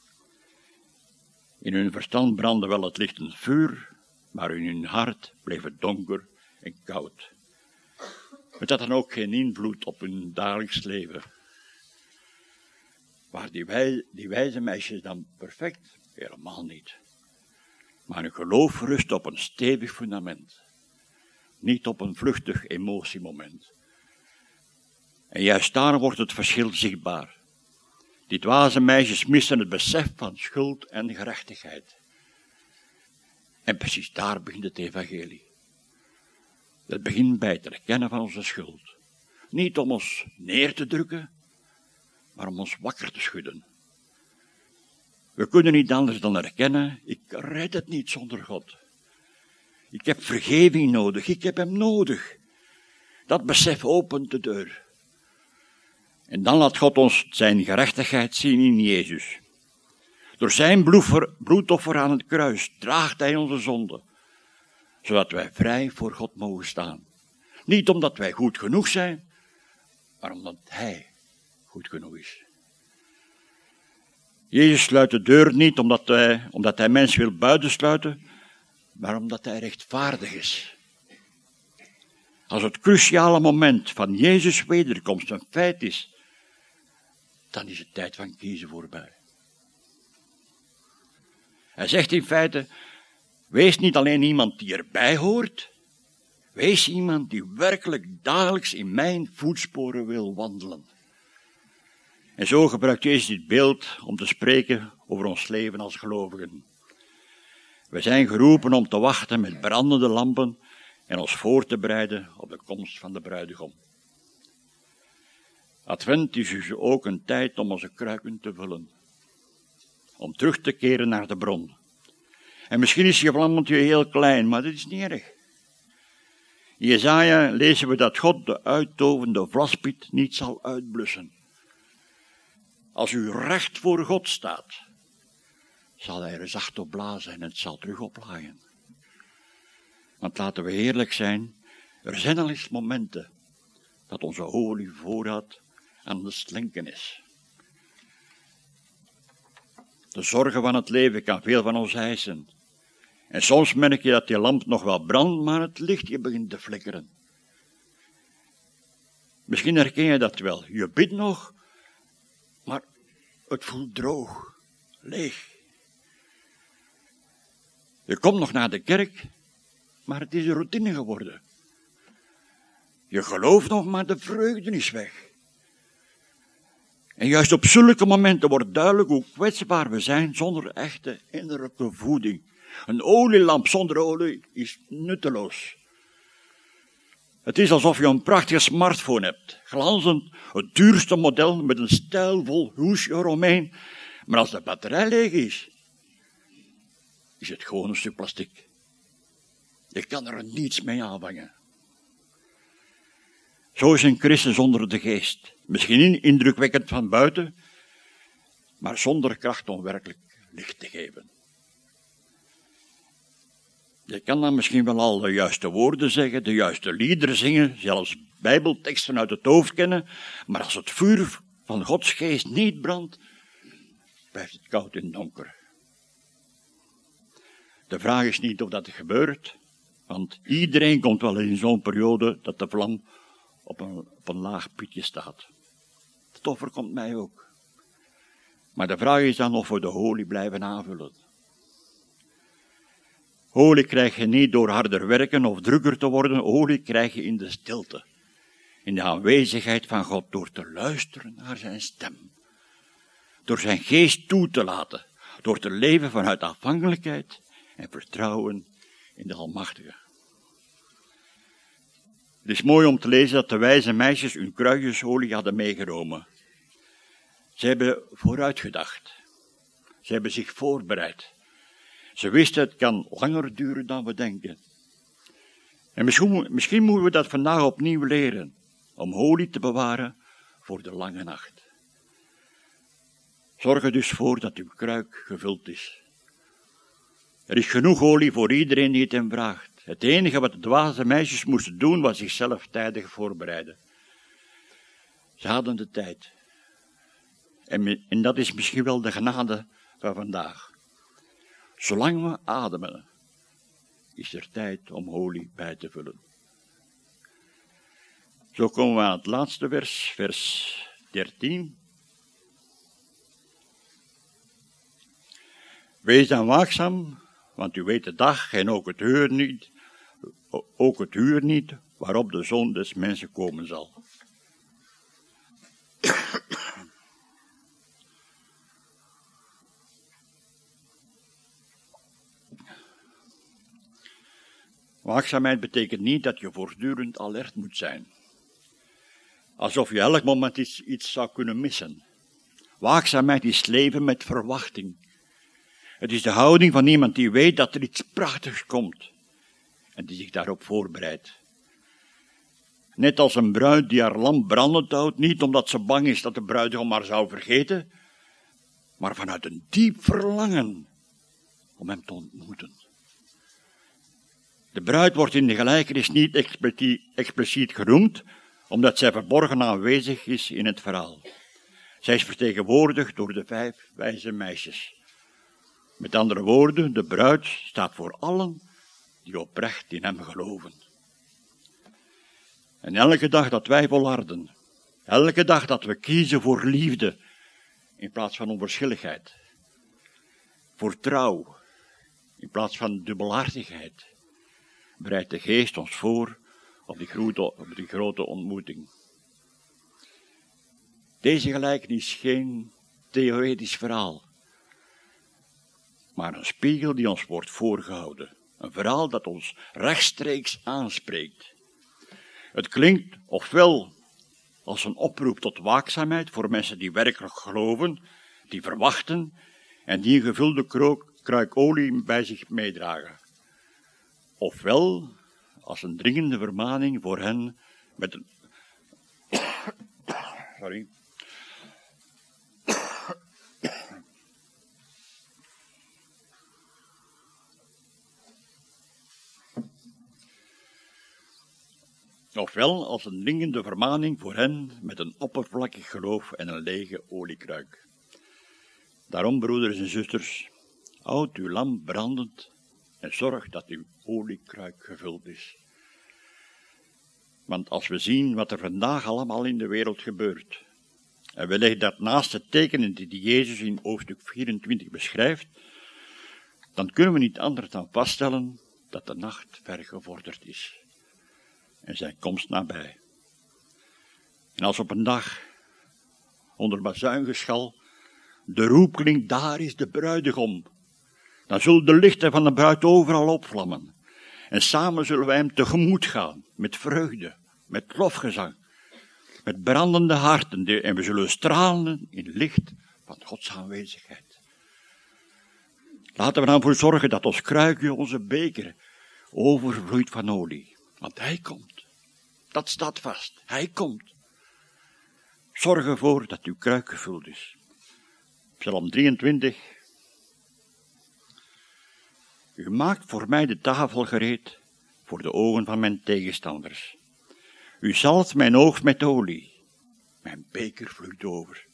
In hun verstand brandde wel het licht een vuur, maar in hun hart bleef het donker en koud. Het had dan ook geen invloed op hun dagelijks leven. Waren die, wij, die wijze meisjes dan perfect? Helemaal niet. Maar hun geloof rust op een stevig fundament. Niet op een vluchtig emotiemoment. En juist daar wordt het verschil zichtbaar. Die dwaze meisjes missen het besef van schuld en gerechtigheid. En precies daar begint het evangelie. Het begint bij het erkennen van onze schuld. Niet om ons neer te drukken, maar om ons wakker te schudden. We kunnen niet anders dan erkennen, ik red het niet zonder God. Ik heb vergeving nodig, ik heb hem nodig. Dat besef opent de deur. En dan laat God ons zijn gerechtigheid zien in Jezus. Door zijn bloedoffer aan het kruis draagt hij onze zonde, zodat wij vrij voor God mogen staan. Niet omdat wij goed genoeg zijn, maar omdat hij goed genoeg is. Jezus sluit de deur niet omdat hij, omdat hij mensen wil buitensluiten, maar omdat hij rechtvaardig is. Als het cruciale moment van Jezus' wederkomst een feit is, dan is het tijd van kiezen voorbij. Hij zegt in feite, wees niet alleen iemand die erbij hoort, wees iemand die werkelijk dagelijks in mijn voetsporen wil wandelen. En zo gebruikt Jezus dit beeld om te spreken over ons leven als gelovigen. We zijn geroepen om te wachten met brandende lampen en ons voor te bereiden op de komst van de bruidegom. Advent is dus ook een tijd om onze kruiken te vullen. Om terug te keren naar de bron. En misschien is je vlammetje heel klein, maar dat is niet erg. In Jesaja lezen we dat God de uitdovende vlaspiet niet zal uitblussen. Als u recht voor God staat, zal hij er zacht op blazen en het zal terug oplaaien. Want laten we eerlijk zijn, er zijn al eens momenten dat onze olievoorraad aan het slinken is. De zorgen van het leven kan veel van ons eisen. En soms merk je dat die lamp nog wel brandt, maar het lichtje begint te flikkeren. Misschien herken je dat wel. Je bidt nog, maar het voelt droog, leeg. Je komt nog naar de kerk, maar het is een routine geworden. Je gelooft nog, maar de vreugde is weg. En juist op zulke momenten wordt duidelijk hoe kwetsbaar we zijn zonder echte innerlijke voeding. Een olielamp zonder olie is nutteloos. Het is alsof je een prachtige smartphone hebt, glanzend, het duurste model met een stijlvol hoesje eromheen. Maar als de batterij leeg is, is het gewoon een stuk plastic. Je kan er niets mee aanvangen. Zo is een christen zonder de geest. Misschien indrukwekkend van buiten, maar zonder kracht om werkelijk licht te geven. Je kan dan misschien wel al de juiste woorden zeggen, de juiste liederen zingen, zelfs bijbelteksten uit het hoofd kennen, maar als het vuur van Gods geest niet brandt, blijft het koud en donker. De vraag is niet of dat gebeurt, want iedereen komt wel in zo'n periode dat de vlam op een, op een laag pitje staat. Het overkomt mij ook. Maar de vraag is dan of we de olie blijven aanvullen. Olie krijg je niet door harder werken of drukker te worden. Olie krijg je in de stilte. In de aanwezigheid van God door te luisteren naar zijn stem. Door zijn geest toe te laten. Door te leven vanuit afhankelijkheid en vertrouwen in de Almachtige. Het is mooi om te lezen dat de wijze meisjes hun kruidesolie hadden meegenomen. Ze hebben vooruitgedacht. Ze hebben zich voorbereid. Ze wisten het kan langer duren dan we denken. En misschien, misschien moeten we dat vandaag opnieuw leren. Om olie te bewaren voor de lange nacht. Zorg er dus voor dat uw kruik gevuld is. Er is genoeg olie voor iedereen die het hem vraagt. Het enige wat de dwaze meisjes moesten doen, was zichzelf tijdig voorbereiden. Ze hadden de tijd. En, en dat is misschien wel de genade van vandaag. Zolang we ademen, is er tijd om olie bij te vullen. Zo komen we aan het laatste vers, vers dertien. Wees dan waakzaam, want u weet de dag en ook het uur niet, ook het uur niet waarop de Zoon des Mensen komen zal. Waakzaamheid betekent niet dat je voortdurend alert moet zijn. Alsof je elk moment iets, iets zou kunnen missen. Waakzaamheid is leven met verwachting. Het is de houding van iemand die weet dat er iets prachtigs komt. En die zich daarop voorbereidt. Net als een bruid die haar lamp brandend houdt, niet omdat ze bang is dat de bruidegom haar zou vergeten, maar vanuit een diep verlangen om hem te ontmoeten. De bruid wordt in de gelijkenis niet expliciet genoemd, omdat zij verborgen aanwezig is in het verhaal. Zij is vertegenwoordigd door de vijf wijze meisjes. Met andere woorden, de bruid staat voor allen die oprecht in hem geloven. En elke dag dat wij volharden, elke dag dat we kiezen voor liefde in plaats van onverschilligheid, voor trouw in plaats van dubbelhartigheid, bereidt de geest ons voor op die grote, op die grote ontmoeting. Deze gelijkenis is geen theoretisch verhaal, maar een spiegel die ons wordt voorgehouden. Een verhaal dat ons rechtstreeks aanspreekt. Het klinkt ofwel als een oproep tot waakzaamheid voor mensen die werkelijk geloven, die verwachten en die een gevulde krook, kruik olie bij zich meedragen. Ofwel als een dringende vermaning voor hen met een... Sorry. Ofwel als een dringende vermaning voor hen met een oppervlakkig geloof en een lege oliekruik. Daarom, broeders en zusters, houd uw lamp brandend en zorg dat uw oliekruik gevuld is. Want als we zien wat er vandaag allemaal in de wereld gebeurt, en we leggen dat naast de tekenen die Jezus in hoofdstuk vierentwintig beschrijft, dan kunnen we niet anders dan vaststellen dat de nacht ver gevorderd is en zijn komst nabij. En als op een dag, onder bazuingeschal, de roep klinkt, daar is de bruidegom, dan zullen de lichten van de bruid overal opvlammen. En samen zullen wij hem tegemoet gaan, met vreugde, met lofgezang, met brandende harten, en we zullen stralen in het licht van Gods aanwezigheid. Laten we dan voor zorgen dat ons kruikje, onze beker, overvloeit van olie. Want hij komt. Dat staat vast. Hij komt. Zorg ervoor dat uw kruik gevuld is. Psalm drieëntwintig. U maakt voor mij de tafel gereed voor de ogen van mijn tegenstanders. U zalft mijn oog met olie. Mijn beker vloeit over.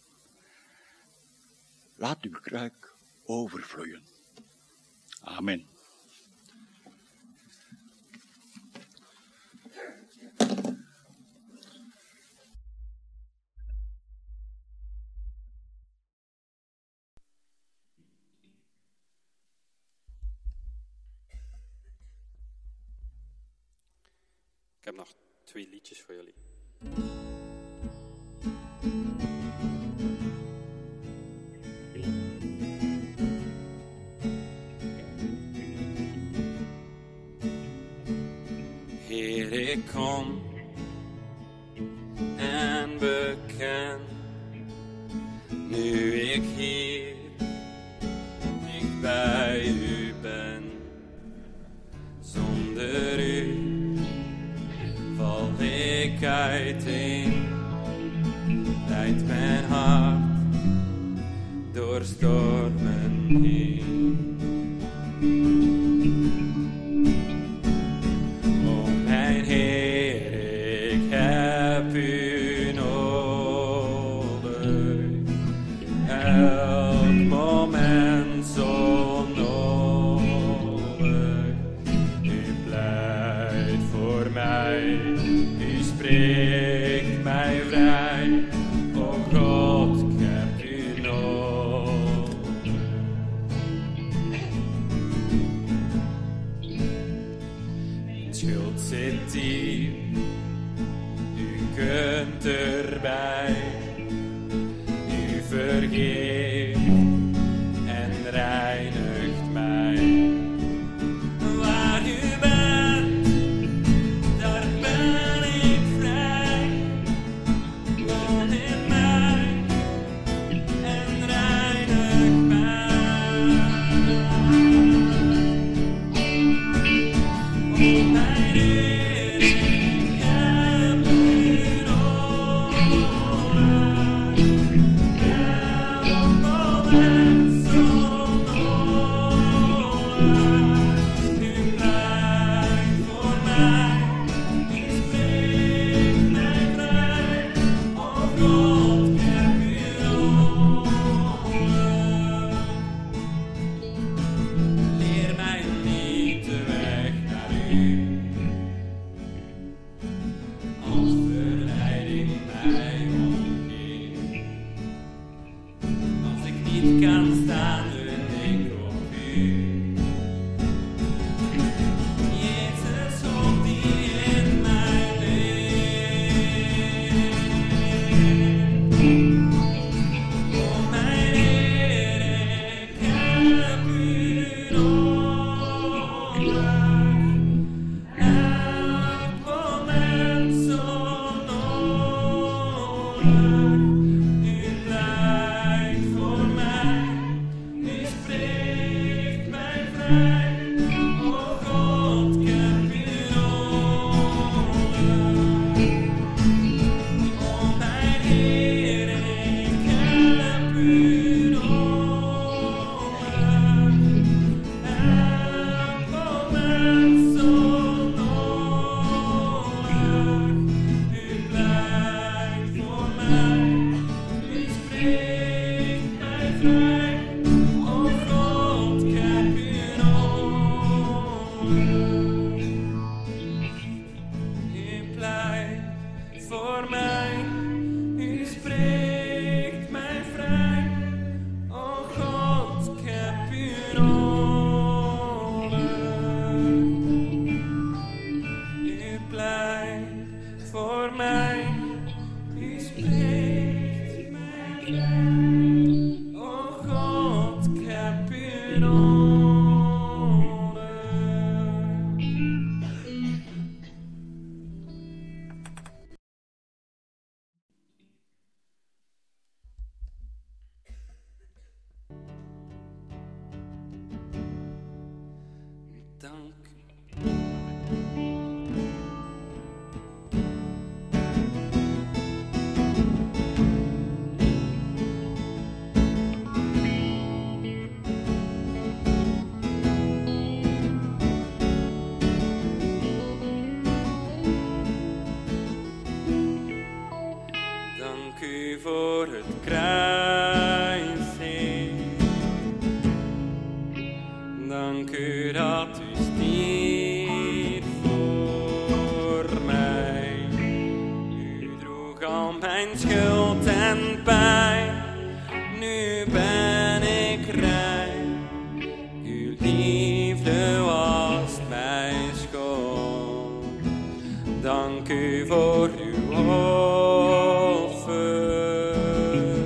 Laat uw kruik overvloeien. Amen. Ik heb nog twee liedjes voor jullie. Heer, ik kom en beken, nu ik hier dicht bij u ben. Zonder u val ik uiteen, leidt mijn hart door stormen heen. O mijn Heer, ik heb u nodig, elk moment zo nodig. U pleit voor mij, u spreekt mij vrij. O God, ik heb u nodig. Mijn schuld zit diep, u kunt erbij. U vergeeft en reinigt mij. Waar u bent, daar ben ik vrij. Woon in mij en reinig mij. O mijn Heer, ik heb u nodig. Elk moment zo nodig. U pleit voor mij, u spreekt mij vrij. O God, ik heb u nodig. Leer mij niet de weg naar u, voor het kruis, Heer. Dank u dat u stierf voor mij. U droeg al mijn schuld en pijn. Nu ben ik rein. Uw liefde wast mij schoon. Dank u voor uw offer.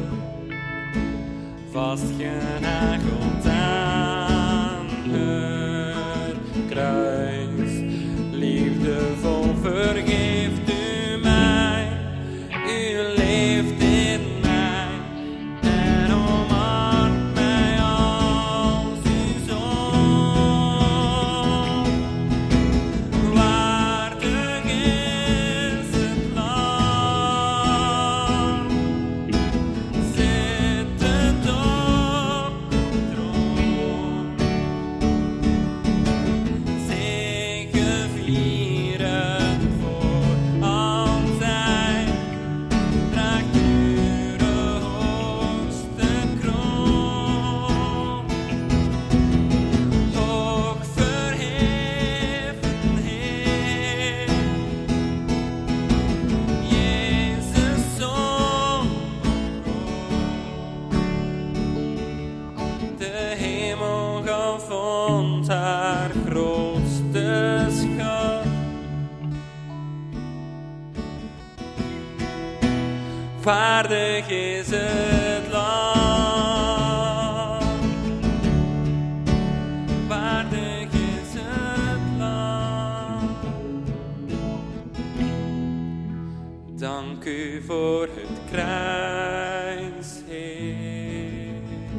Vastgenageld aan het kruis. Liefdevol vergeeft u mij. U leeft in mij en omarmt mij als uw zoon. Waardig is het lam, zittend op de troon. Zegevierend voor altijd, draagt u de hoogste kroon. Hoog verheven Heer, Jezus Zoon van God. De hemel gaf ons haar grootste schat. Waardig is het lam. Waardig is het lam. Dank u voor het kruis, Heer.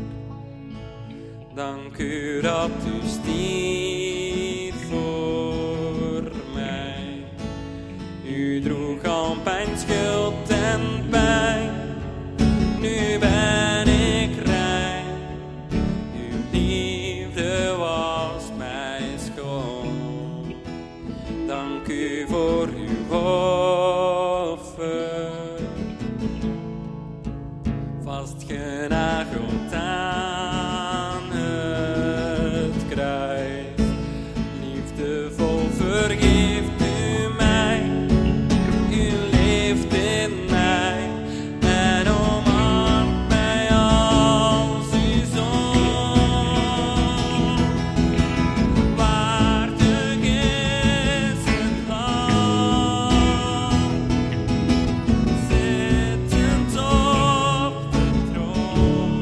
Dank u dat u stierf voor mij. U droeg al mijn schuld en pijn. Nu ben ik rein. Uw liefde was mij schoon. Dank u voor uw offer. Vastgenageld aan het kruis. Liefdevol vergeeft u mij. U leeft in mij en omarmt mij als uw zoon. Waardig is het lam, zittend op de troon.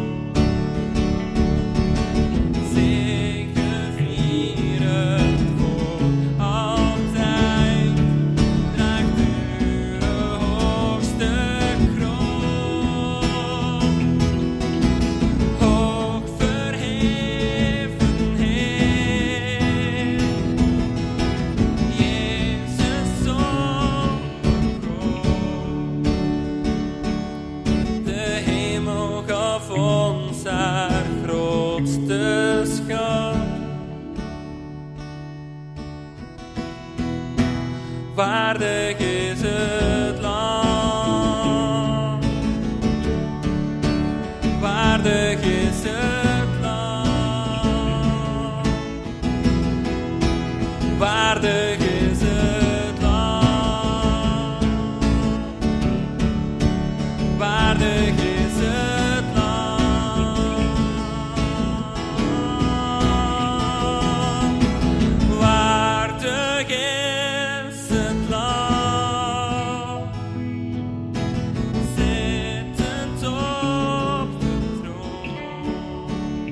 Zegevierend voor altijd, draagt u de hoogste kroon. Hoog verheven Heer, Jezus Zoon van God. De hemel gaf ons haar grootste schat. Waardig is het lam. Waardig is het lam. Waardig is het lam. Waardig is het lam. Waardig is het lam. Zittend op de troon.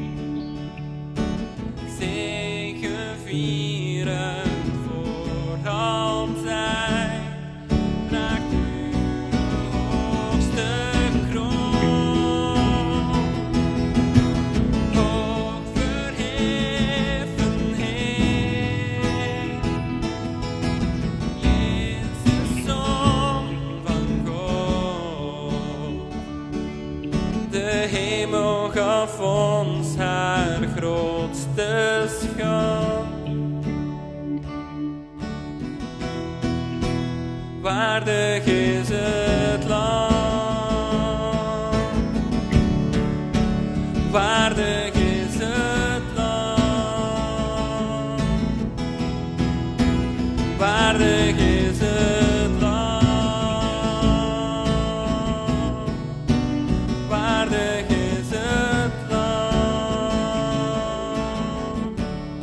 Zegevierend voor altijd, draagt u de hoogste kroon. Hoog verheven Heer, Jezus Zoon van God. De hemel gaf ons haar grootste schat. Waardig is het lam. waardig is het lam. Waardig is het lam.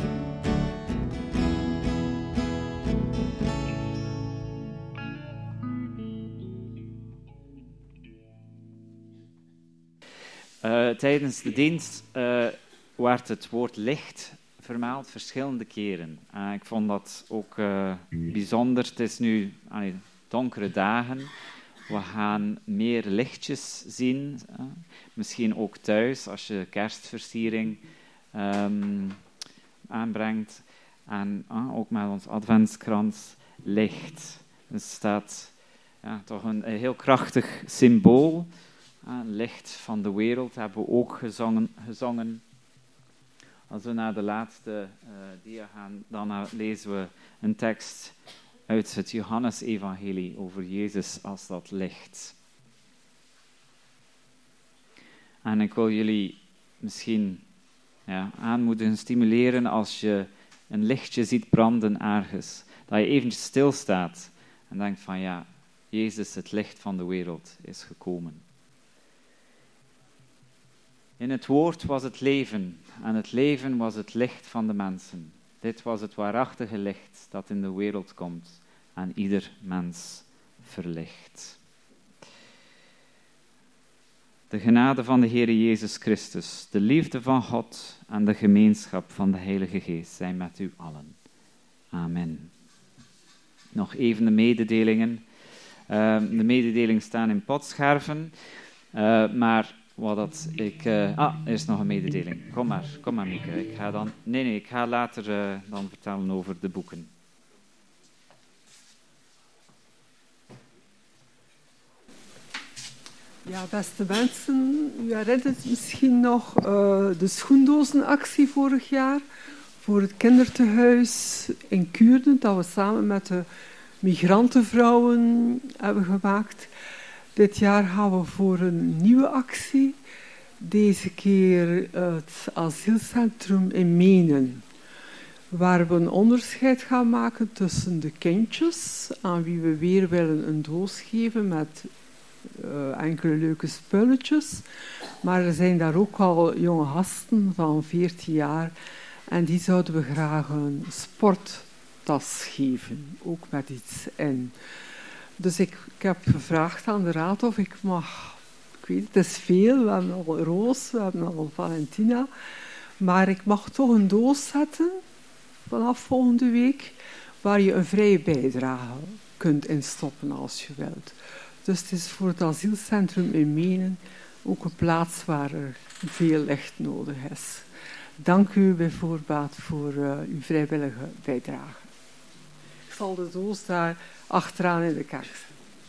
Uh, tijdens de dienst uh, werd het woord licht vermeld verschillende keren. Uh, ik vond dat ook uh, bijzonder. Het is nu allee, donkere dagen. We gaan meer lichtjes zien. Uh, misschien ook thuis als je kerstversiering um, aanbrengt. En uh, ook met ons adventskrans licht. Het staat ja, toch een, een heel krachtig symbool. Uh, licht van de wereld hebben we ook gezongen. gezongen. Als we naar de laatste uh, dia gaan, dan uh, lezen we een tekst uit het Johannesevangelie over Jezus als dat licht. En ik wil jullie misschien ja, aanmoedigen, stimuleren als je een lichtje ziet branden ergens. Dat je eventjes stilstaat en denkt van ja, Jezus, het licht van de wereld, is gekomen. In het woord was het leven, en het leven was het licht van de mensen. Dit was het waarachtige licht dat in de wereld komt en ieder mens verlicht. De genade van de Heer Jezus Christus, de liefde van God en de gemeenschap van de Heilige Geest zijn met u allen. Amen. Nog even de mededelingen. Uh, de mededelingen staan in potscherven, uh, maar... Wat dat ik, uh, ah, er is nog een mededeling. Kom maar, kom maar Mieke. Ik ga dan, nee, nee, ik ga later uh, dan vertellen over de boeken. Ja, beste mensen, u herinnert misschien nog uh, de schoendozenactie vorig jaar voor het kindertehuis in Kuurne, dat we samen met de migrantenvrouwen hebben gemaakt. Dit jaar gaan we voor een nieuwe actie. Deze keer het asielcentrum in Menen. Waar we een onderscheid gaan maken tussen de kindjes, aan wie we weer willen een doos geven met uh, enkele leuke spulletjes. Maar er zijn daar ook al jonge gasten van veertien jaar. En die zouden we graag een sporttas geven. Ook met iets in. Dus ik, ik heb gevraagd aan de raad of ik mag, ik weet het is veel, we hebben al Roos, we hebben al Valentina, maar ik mag toch een doos zetten vanaf volgende week waar je een vrije bijdrage kunt instoppen als je wilt. Dus het is voor het asielcentrum in Menen ook een plaats waar er veel licht nodig is. Dank u bij voorbaat voor uh, uw vrijwillige bijdrage. Ik zal de doos daar achteraan in de kerk.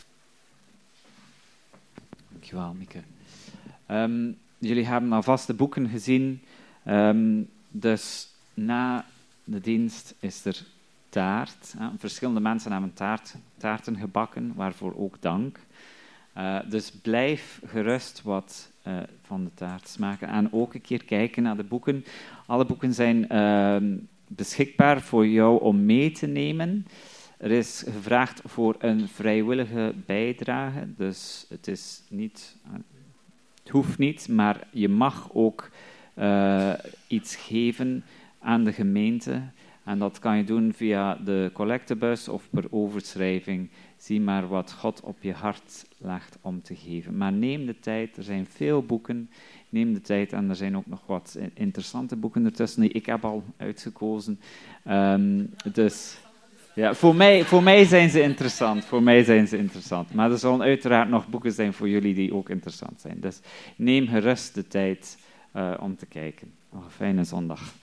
Dankjewel, Mieke. Um, jullie hebben alvast de boeken gezien. Um, dus na de dienst is er taart. Uh, verschillende mensen hebben taart, taarten gebakken, waarvoor ook dank. Uh, dus blijf gerust wat uh, van de taart smaken. En ook een keer kijken naar de boeken. Alle boeken zijn uh, beschikbaar voor jou om mee te nemen. Er is gevraagd voor een vrijwillige bijdrage, dus het is niet, het hoeft niet, maar je mag ook uh, iets geven aan de gemeente. En dat kan je doen via de collectebus of per overschrijving. Zie maar wat God op je hart legt om te geven. Maar neem de tijd, er zijn veel boeken, neem de tijd en er zijn ook nog wat interessante boeken ertussen die ik heb al uitgekozen. Um, dus... Ja, voor mij, voor mij zijn ze interessant. Voor mij zijn ze interessant. Maar er zullen uiteraard nog boeken zijn voor jullie die ook interessant zijn. Dus neem gerust de tijd uh, om te kijken. Nog een fijne zondag.